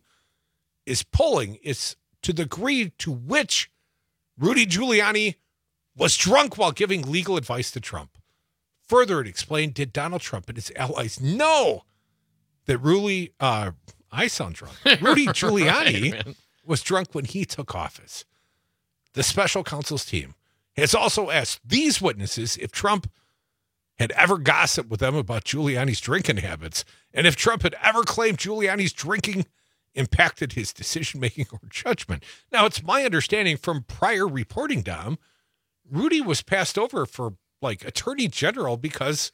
is pulling is to the degree to which Rudy Giuliani was drunk while giving legal advice to Trump. Further, it explained, did Donald Trump and his allies know that Rudy, uh, I sound drunk, Rudy Giuliani Right, was drunk when he took office? The special counsel's team has also asked these witnesses if Trump had ever gossiped with them about Giuliani's drinking habits, and if Trump had ever claimed Giuliani's drinking impacted his decision-making or judgment. Now, it's my understanding from prior reporting, Dom, Rudy was passed over for, like, attorney general because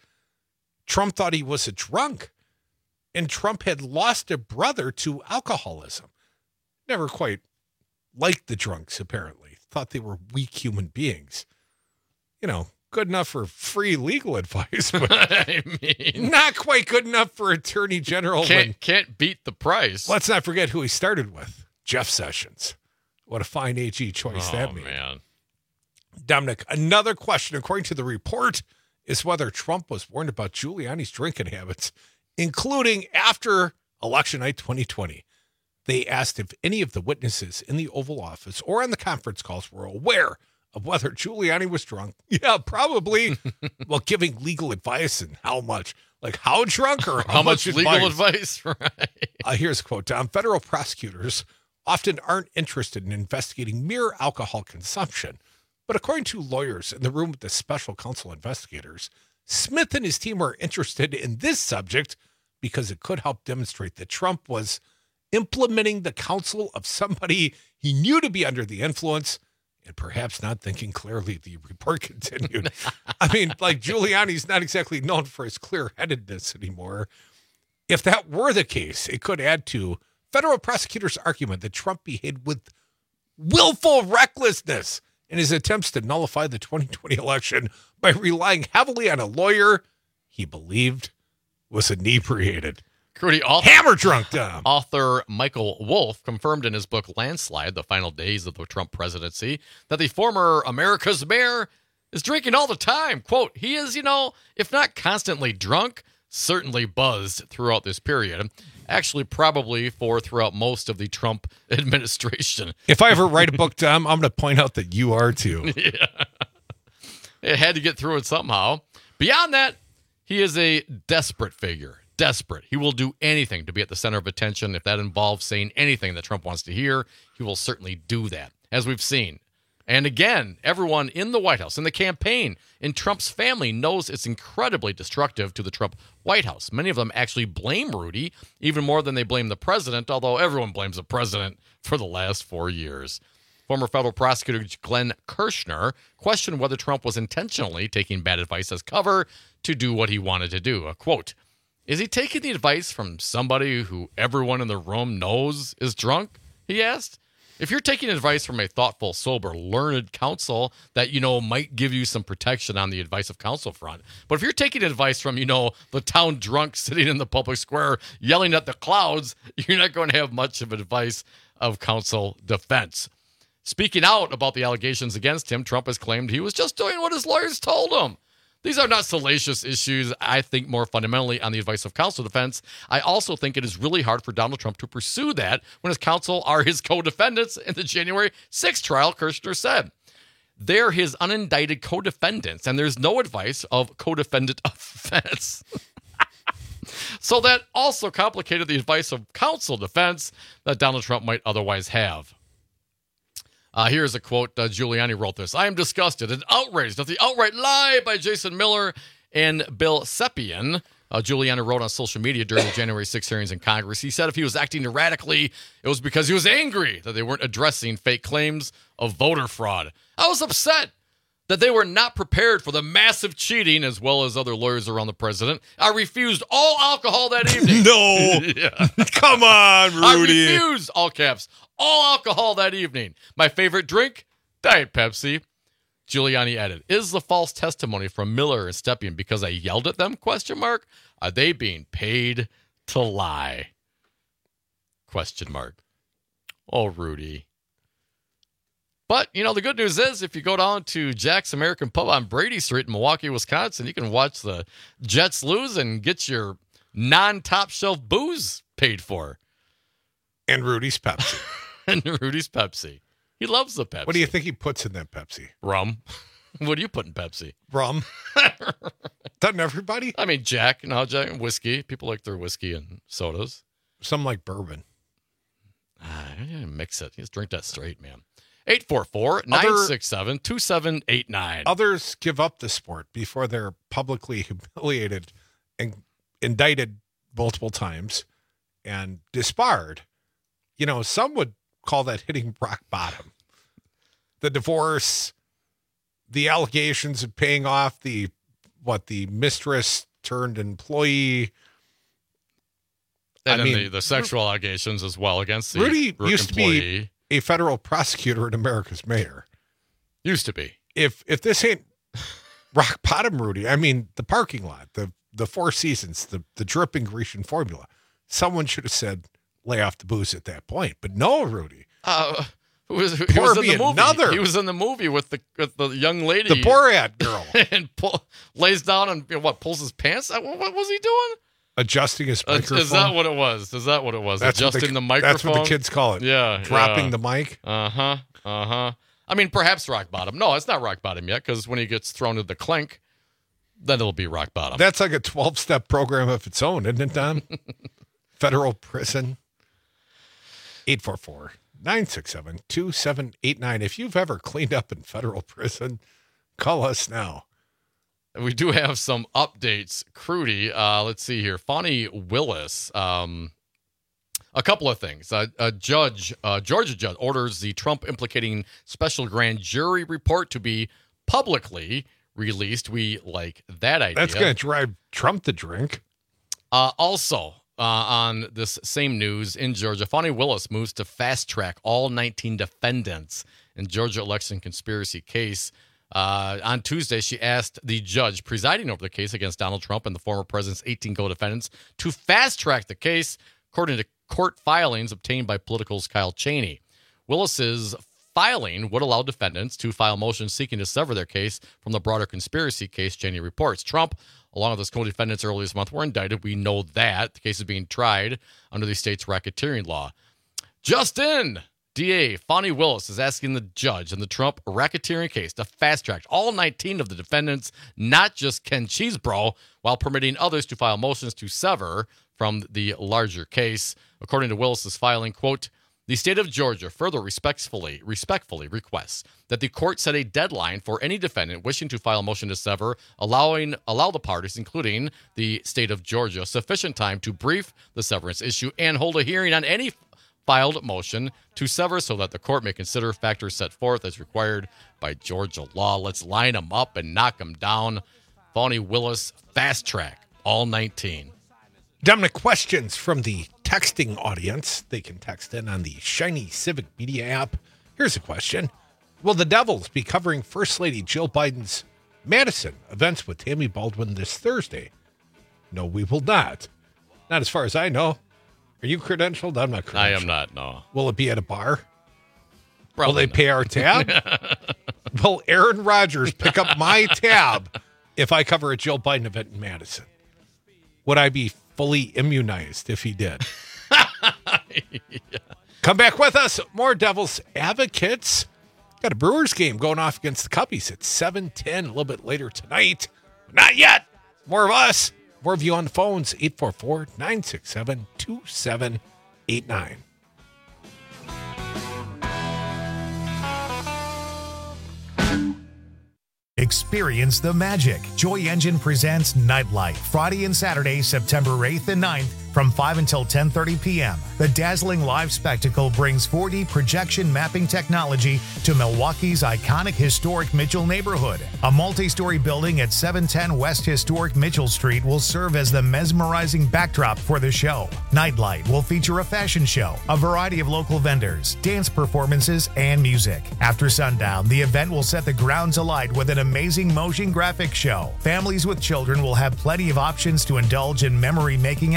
Trump thought he was a drunk, and Trump had lost a brother to alcoholism. Never quite liked the drunks, apparently. Thought they were weak human beings. You know, good enough for free legal advice, but I mean, not quite good enough for attorney general. Can't, when, can't beat the price. let's not forget who he started with, Jeff Sessions. What a fine A G choice Oh, that made. man. Dominic, another question, according to the report, is whether Trump was warned about Giuliani's drinking habits, including after election night twenty twenty. They asked if any of the witnesses in the Oval Office or on the conference calls were aware of whether Giuliani was drunk. Yeah, probably. Well, giving legal advice and how much. Like how drunk or how, How much much legal advice? Right. Uh, here's a quote, Tom. Federal prosecutors often aren't interested in investigating mere alcohol consumption. But according to lawyers in the room with the special counsel investigators, Smith and his team were interested in this subject because it could help demonstrate that Trump was implementing the counsel of somebody he knew to be under the influence and perhaps not thinking clearly, the report continued. I mean, like Giuliani's not exactly known for his clear-headedness anymore. If that were the case, it could add to federal prosecutors' argument that Trump behaved with willful recklessness in his attempts to nullify the twenty twenty election by relying heavily on a lawyer he believed was inebriated. Crudy, author, Hammer drunk, Dom. Author Michael Wolff confirmed in his book Landslide, The Final Days of the Trump Presidency, that the former America's mayor is drinking all the time. Quote, he is, you know, if not constantly drunk, certainly buzzed throughout this period. Actually, probably for throughout most of the Trump administration. If I ever write a book, Dom, I'm going to point out that you are too. Yeah. It had to get through it somehow. Beyond that, he is a desperate figure. Desperate. He will do anything to be at the center of attention. If that involves saying anything that Trump wants to hear, he will certainly do that, as we've seen. And again, everyone in the White House, in the campaign, in Trump's family knows it's incredibly destructive to the Trump White House. Many of them actually blame Rudy even more than they blame the president, although everyone blames the president for the last four years. Former federal prosecutor Glenn Kirshner questioned whether Trump was intentionally taking bad advice as cover to do what he wanted to do. A quote, is he taking the advice from somebody who everyone in the room knows is drunk? He asked. If you're taking advice from a thoughtful, sober, learned counsel that, you know, might give you some protection on the advice of counsel front. But if you're taking advice from, you know, the town drunk sitting in the public square yelling at the clouds, you're not going to have much of advice of counsel defense. Speaking out about the allegations against him, Trump has claimed he was just doing what his lawyers told him. These are not salacious issues. I think more fundamentally on the advice of counsel defense. I also think it is really hard for Donald Trump to pursue that when his counsel are his co-defendants in the January sixth trial, Kirshner said. They're his unindicted co-defendants, and there's no advice of co-defendant offense. So that also complicated the advice of counsel defense that Donald Trump might otherwise have. Uh, here's a quote. Uh, Giuliani wrote this. I am disgusted and outraged at the outright lie by Jason Miller and Bill Sepien. Uh, Giuliani wrote on social media during the January sixth hearings in Congress. He said if he was acting erratically, it was because he was angry that they weren't addressing fake claims of voter fraud. I was upset that they were not prepared for the massive cheating, as well as other lawyers around the president. I refused all alcohol that evening. No. Yeah. Come on, Rudy. I refused, all caps, all alcohol that evening. My favorite drink, Diet Pepsi. Giuliani added, is the false testimony from Miller and Stepien because I yelled at them, question mark? Are they being paid to lie? Question mark. Oh, Rudy. But, you know, the good news is if you go down to Jack's American Pub on Brady Street in Milwaukee, Wisconsin, you can watch the Jets lose and get your non-top shelf booze paid for. And Rudy's Pepsi. And Rudy's Pepsi. He loves the Pepsi. What do you think he puts in that Pepsi? Rum. What do you put in Pepsi? Rum. Doesn't everybody? I mean, Jack, no, Jack, whiskey. People like their whiskey and sodas. Some like bourbon. Ah, mix it. Just drink that straight, man. eight four four, nine six seven, two seven eight nine. Others give up the sport before they're publicly humiliated and indicted multiple times and disbarred. You know, some would call that hitting rock bottom. The divorce, the allegations of paying off the, what, the mistress turned employee. And I then mean, the, the sexual allegations as well against the Rudy used employee. to be a federal prosecutor and America's mayor. Used to be. If if this ain't rock bottom, Rudy, I mean, the parking lot, the the Four Seasons, the, the dripping Grecian formula, someone should have said, lay off the booze at that point. But no, Rudy. Uh, who was, he Pour was in me the movie. another. He was in the movie with the with the young lady. The Borat girl. and pull, lays down and, you know, what, pulls his pants? Uh, What, what was he doing? Adjusting his Uh, microphone. Is that what it was? Is that what it was? That's what Adjusting the- the microphone? that's what the kids call it. Yeah. Dropping yeah. the mic? Uh-huh. Uh-huh. I mean, perhaps rock bottom. No, it's not rock bottom yet, because when he gets thrown to the clink, then it'll be rock bottom. That's like a twelve-step program of its own, isn't it, Don? Federal prison. eight four four, nine six seven, two seven eight nine. If you've ever cleaned up in federal prison, call us now. We do have some updates, Crudy. Uh, let's see here. Fani Willis. Um, a couple of things. Uh, a judge, uh, Georgia judge, orders the Trump implicating special grand jury report to be publicly released. We like that idea. That's going to drive Trump to drink. Uh, also, uh, on this same news in Georgia, Fani Willis moves to fast track all nineteen defendants in Georgia election conspiracy case. Uh, on Tuesday, she asked the judge presiding over the case against Donald Trump and the former president's eighteen co-defendants to fast-track the case, according to court filings obtained by Political's Kyle Cheney. Willis's filing would allow defendants to file motions seeking to sever their case from the broader conspiracy case, Cheney reports. Trump, along with his co-defendants earlier this month, were indicted. We know that. The case is being tried under the state's racketeering law. Justin! D A Fani Willis is asking the judge in the Trump racketeering case to fast-track all nineteen of the defendants, not just Ken Cheesebro, while permitting others to file motions to sever from the larger case. According to Willis's filing, quote, the state of Georgia further respectfully, respectfully requests that the court set a deadline for any defendant wishing to file a motion to sever, allowing allow the parties, including the state of Georgia, sufficient time to brief the severance issue and hold a hearing on any filed motion to sever so that the court may consider factors set forth as required by Georgia law. Let's line them up and knock them down. Fani Willis, fast track, all nineteen. Dominic, questions from the texting audience. They can text in on the Shiny Civic Media app. Here's a question. Will the Devils be covering First Lady Jill Biden's Madison events with Tammy Baldwin this Thursday? No, we will not. Not as far as I know. Are you credentialed? I'm not credentialed. I am not, no. Will it be at a bar? Probably Will they not. pay our tab? Will Aaron Rodgers pick up my tab if I cover a Jill Biden event in Madison? Would I be fully immunized if he did? Yeah. Come back with us. More Devils Advocates. Got a Brewers game going off against the Cubbies at seven ten a little bit later tonight. Not yet. More of us. More of you on the phones. eight four four, nine six seven, two seven eight nine. Experience the magic. Joy Engine presents Nightlight, Friday and Saturday, September eighth and ninth, from five until ten thirty p.m. The dazzling live spectacle brings four D projection mapping technology to Milwaukee's iconic historic Mitchell neighborhood. A multi-story building at seven ten West Historic Mitchell Street will serve as the mesmerizing backdrop for the show. Nightlight will feature a fashion show, a variety of local vendors, dance performances, and music. After sundown, the event will set the grounds alight with an amazing motion graphics show. Families with children will have plenty of options to indulge in memory-making activities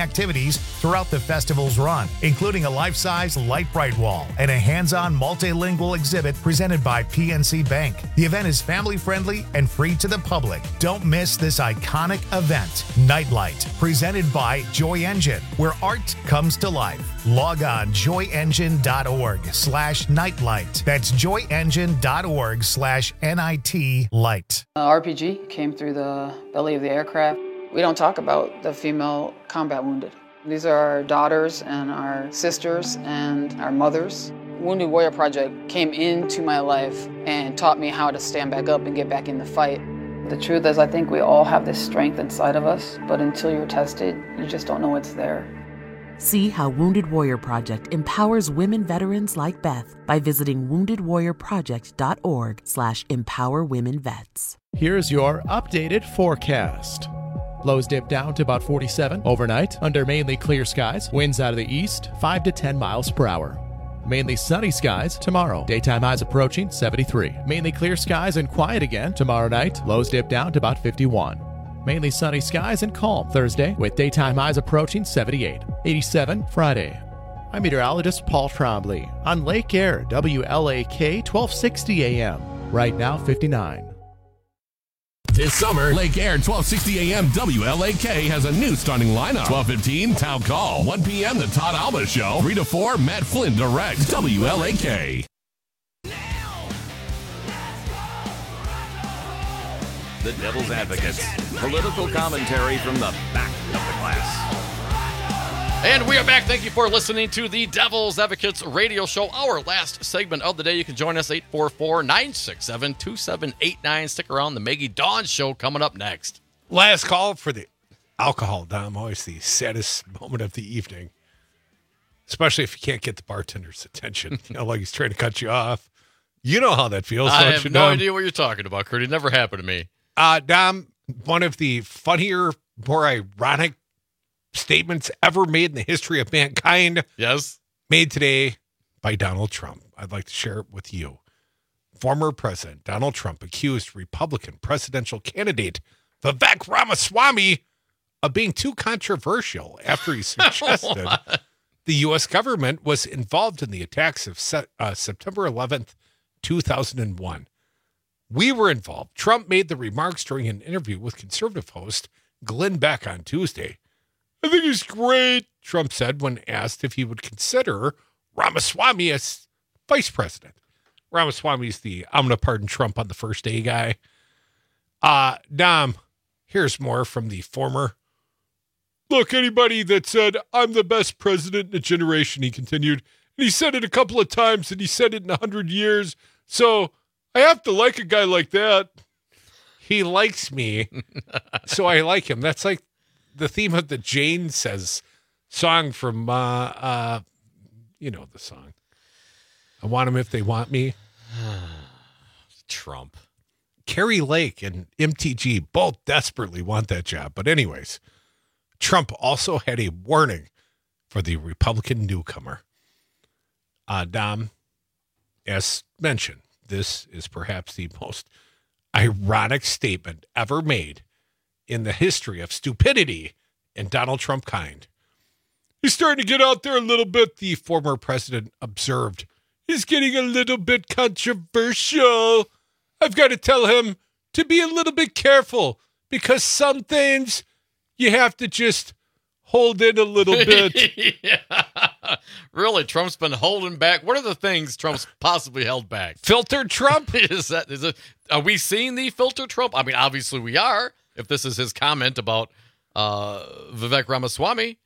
activities throughout the festival's run, including a life-size Light Bright wall and a hands-on multilingual exhibit presented by P N C Bank. The event is family-friendly and free to the public. Don't miss this iconic event, Nightlight, presented by Joy Engine, where art comes to life. Log on joyengine.org slash nightlight. That's joyengine.org slash N-I-T light. Uh, R P G came through the belly of the aircraft. We don't talk about the female combat wounded. These are our daughters and our sisters and our mothers. Wounded Warrior Project came into my life and taught me how to stand back up and get back in the fight. The truth is, I think we all have this strength inside of us, but until you're tested, you just don't know it's there. See how Wounded Warrior Project empowers women veterans like Beth by visiting wounded warrior project dot org slash empower women vets. Here's your updated forecast. Lows dip down to about forty-seven overnight under mainly clear skies. Winds out of the east, five to ten miles per hour. Mainly sunny skies tomorrow. Daytime highs approaching seventy-three. Mainly clear skies and quiet again tomorrow night. Lows dip down to about fifty-one. Mainly sunny skies and calm Thursday with daytime highs approaching seventy-eight. eighty-seven Friday. I'm meteorologist Paul Trombley on Lake Air, W L A K twelve sixty A M. Right now fifty-nine. This summer, Lake Air twelve sixty A M W L A K has a new starting lineup. twelve fifteen, Town Call. one p.m. The Todd Alba Show. three to four, Matt Flynn directs W L A K. The Devil's Advocates. Political commentary from the back of the class. And we are back. Thank you for listening to the Devil's Advocates radio show. Our last segment of the day. You can join us eight four four, nine six seven, two seven eight nine. Stick around. The Maggie Dawn Show coming up next. Last call for the alcohol, Dom. Always the saddest moment of the evening. Especially if you can't get the bartender's attention. You know, like he's trying to cut you off. You know how that feels, I don't have you, no Dom? idea what you're talking about, Kurt. It never happened to me. Uh, Dom, one of the funnier, more ironic statements ever made in the history of mankind. Yes. Made today by Donald Trump. I'd like to share it with you. Former President Donald Trump accused Republican presidential candidate Vivek Ramaswamy of being too controversial after he suggested the U S government was involved in the attacks of se- uh, September eleventh, two thousand one. We were involved. Trump made the remarks during an interview with conservative host Glenn Beck on Tuesday. I think he's great, Trump said when asked if he would consider Ramaswamy as vice president. Ramaswamy's the I'm going to pardon Trump on the first day guy. Uh, Dom, here's more from the former. Look, anybody that said, I'm the best president in a generation, he continued, and he said it a couple of times, and he said it in a hundred years, so I have to like a guy like that. He likes me, so I like him. That's like the theme of the Jane Says song from, uh, uh, you know the song. I want them if they want me. Trump. Carrie Lake and M T G both desperately want that job. But anyways, Trump also had a warning for the Republican newcomer. Uh, Dom, as mentioned, this is perhaps the most ironic statement ever made in the history of stupidity and Donald Trump kind. He's starting to get out there a little bit, the former president observed. He's getting a little bit controversial. I've got to tell him to be a little bit careful because some things you have to just hold in a little bit. Yeah. Really, Trump's been holding back. What are the things Trump's possibly held back? Filtered Trump? is that is it? Are we seeing the filtered Trump? I mean, obviously we are. If this is his comment about uh, Vivek Ramaswamy.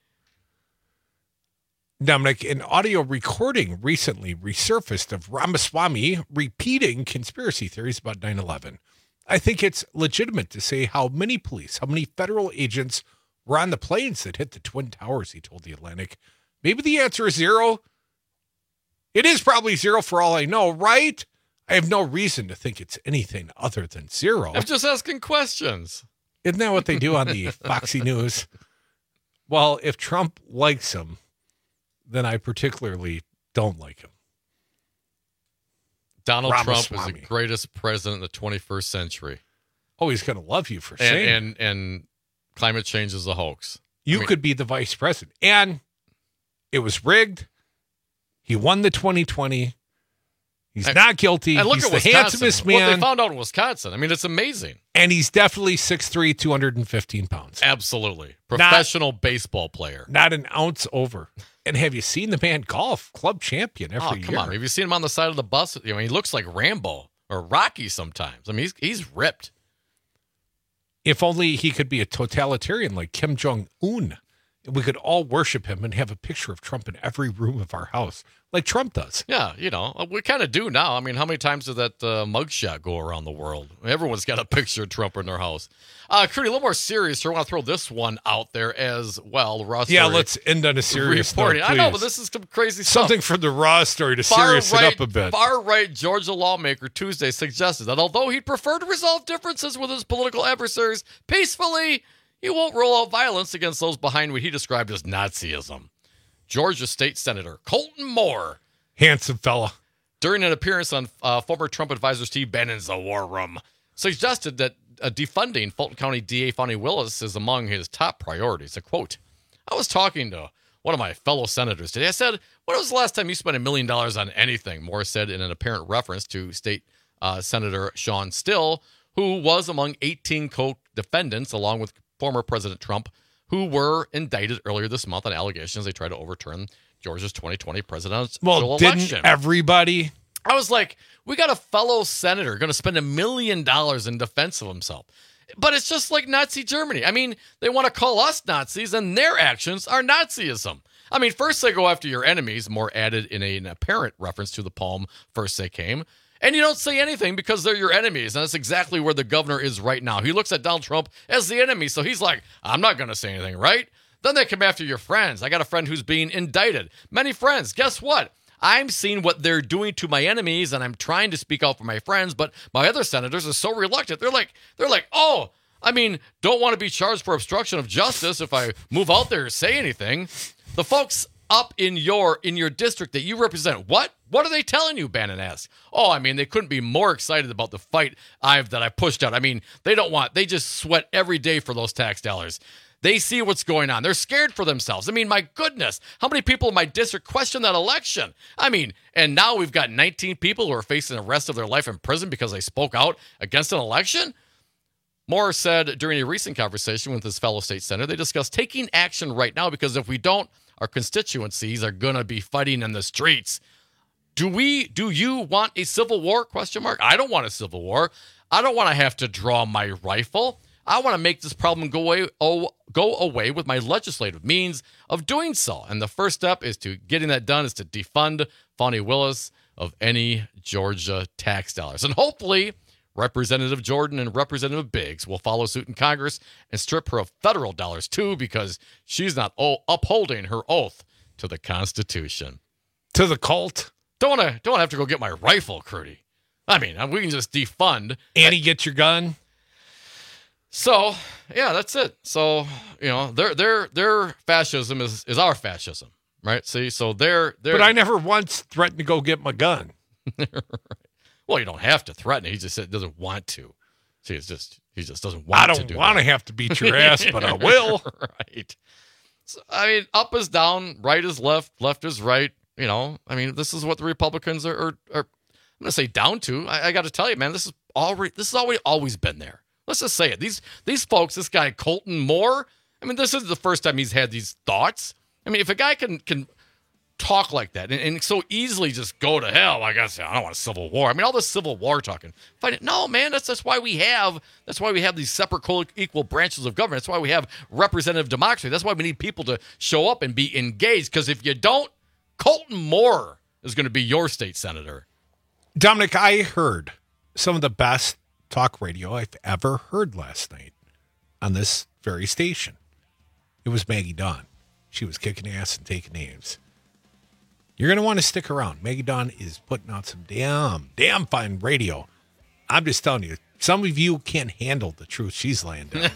Dominic, an audio recording recently resurfaced of Ramaswamy repeating conspiracy theories about nine eleven. I think it's legitimate to say how many police, how many federal agents were on the planes that hit the Twin Towers, he told The Atlantic. Maybe the answer is zero. It is probably zero for all I know, right? I have no reason to think it's anything other than zero. I'm just asking questions. Isn't that what they do on the Foxy News? Well, if Trump likes him, then I particularly don't like him. Donald Ramaswamy. Trump is the greatest president in the twenty-first century. Oh, he's going to love you for and, saying and and climate change is a hoax. You I mean, could be the vice president. And it was rigged. He won the twenty twenty. He's and, not guilty. And look he's at the Wisconsin. handsomest man. What they found out in Wisconsin. I mean, it's amazing. And he's definitely six three, two hundred fifteen pounds. Absolutely. Professional not, baseball player. Not an ounce over. And have you seen the man golf? Club champion every oh, year. Come on. Have you seen him on the side of the bus? I mean, he looks like Rambo or Rocky sometimes. I mean, he's he's ripped. If only he could be a totalitarian like Kim Jong-un. We could all worship him and have a picture of Trump in every room of our house, like Trump does. Yeah, you know, we kind of do now. I mean, how many times did that uh, mugshot go around the world? Everyone's got a picture of Trump in their house. Uh, Crudy, a little more serious here. I want to throw this one out there as well. Raw yeah, let's end on a serious reporting. note, I know, but this is some crazy Something stuff. from the Raw story to far serious right, it up a bit. Far-right Georgia lawmaker Tuesday suggested that although he'd prefer to resolve differences with his political adversaries peacefully, he won't roll out violence against those behind what he described as Nazism. Georgia State Senator Colton Moore, handsome fella, during an appearance on uh, former Trump advisor Steve Bannon's The War Room, suggested that uh, defunding Fulton County D A Fani Willis is among his top priorities. A quote, I was talking to one of my fellow senators today. I said, when was the last time you spent a million dollars on anything? Moore said in an apparent reference to State uh, Senator Sean Still, who was among eighteen co-defendants, along with former President Trump, who were indicted earlier this month on allegations they tried to overturn Georgia's twenty twenty presidential well, election. Didn't everybody? I was like, we got a fellow senator going to spend a million dollars in defense of himself. But it's just like Nazi Germany. I mean, they want to call us Nazis, and their actions are Nazism. I mean, first they go after your enemies, Moore added in a, an apparent reference to the poem, First They Came. And you don't say anything because they're your enemies. And that's exactly where the governor is right now. He looks at Donald Trump as the enemy. So he's like, I'm not going to say anything, right? Then they come after your friends. I got a friend who's being indicted. Many friends. Guess what? I'm seeing what they're doing to my enemies, and I'm trying to speak out for my friends. But my other senators are so reluctant. They're like, they're like, oh, I mean, don't want to be charged for obstruction of justice if I move out there and say anything. The folks up in your in your district that you represent, what? What are they telling you, Bannon asked. Oh, I mean, they couldn't be more excited about the fight I've that I pushed out. I mean, they don't want, they just sweat every day for those tax dollars. They see what's going on. They're scared for themselves. I mean, my goodness, how many people in my district question that election? I mean, and now we've got nineteen people who are facing the rest of their life in prison because they spoke out against an election? Moore said during a recent conversation with his fellow state senator, they discussed taking action right now because if we don't, our constituencies are going to be fighting in the streets. Do we, do you want a civil war? Question mark. I don't want a civil war. I don't want to have to draw my rifle. I want to make this problem go away, oh, go away with my legislative means of doing so. And the first step is to getting that done is to defund Fani Willis of any Georgia tax dollars. And hopefully Representative Jordan and Representative Biggs will follow suit in Congress and strip her of federal dollars too, because she's not oh, upholding her oath to the Constitution. To the cult. Don't want to don't want to have to go get my rifle, Crudy. I mean, we can just defund. Annie, get your gun. So, yeah, that's it. So, you know, their their their fascism is, is our fascism, right? See, so they're they're. But I never once threatened to go get my gun. Right. Well, you don't have to threaten it. He just said doesn't want to. See, it's just he just doesn't want I to don't do want that. to have to beat your ass, but I will. Right. So, I mean, up is down, right is left, left is right. You know, I mean, this is what the Republicans are. are, are I'm gonna say down to. I, I got to tell you, man, this is already this has always always been there. Let's just say it. These these folks, this guy Colton Moore. I mean, this is the first time he's had these thoughts. I mean, if a guy can can talk like that and, and so easily just go to hell, like I said, I don't want a civil war. I mean, all this civil war talking. Fight it. No, man, that's that's why we have that's why we have these separate co-equal branches of government. That's why we have representative democracy. That's why we need people to show up and be engaged. Because if you don't, Colton Moore is going to be your state senator. Dominic, I heard some of the best talk radio I've ever heard last night on this very station. It was Maggie Dawn. She was kicking ass and taking names. You're going to want to stick around. Maggie Dawn is putting out some damn, damn fine radio. I'm just telling you, some of you can't handle the truth she's laying down.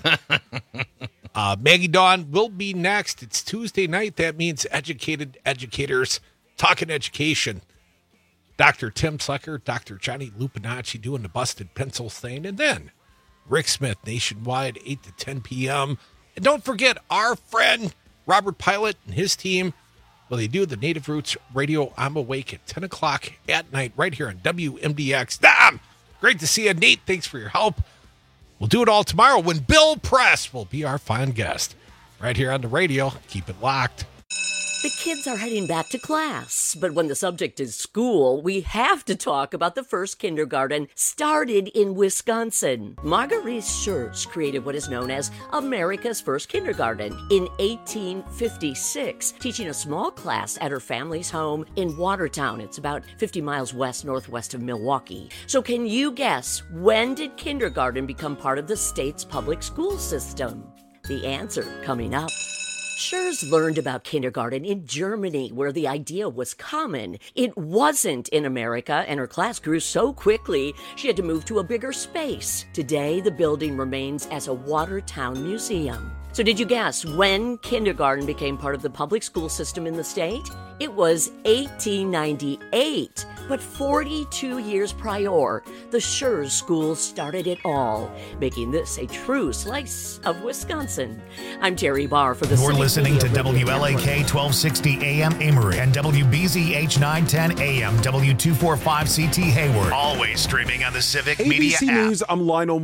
uh, Maggie Dawn will be next. It's Tuesday night. That means educated educators talking education. Doctor Tim Slecker, Doctor Johnny Lupinacci doing the busted pencil thing. And then Rick Smith nationwide, eight to ten p.m. And don't forget our friend Robert Pilot and his team. Well, they do the Native Roots Radio I'm Awake at ten o'clock at night right here on W M D X. Damn! Great to see you, Nate. Thanks for your help. We'll do it all tomorrow when Bill Press will be our fine guest right here on the radio. Keep it locked. The kids are heading back to class, but when the subject is school, we have to talk about the first kindergarten started in Wisconsin. Marguerite Schurz created what is known as America's first kindergarten in eighteen fifty-six, teaching a small class at her family's home in Watertown. It's about fifty miles west northwest of Milwaukee. So can you guess, when did kindergarten become part of the state's public school system? The answer coming up. Schurz learned about kindergarten in Germany, where the idea was common. It wasn't in America, and her class grew so quickly, she had to move to a bigger space. Today, the building remains as a Watertown museum. So did you guess when kindergarten became part of the public school system in the state? It was eighteen ninety-eight. But forty-two years prior, the Schurz School started it all, making this a true slice of Wisconsin. I'm Terry Barr for the You're Civic listening to Media W L A K twelve sixty A M Amory and W B Z H nine ten A M W two forty-five C T Hayward. Always streaming on the Civic A B C Media app. News, I'm Lionel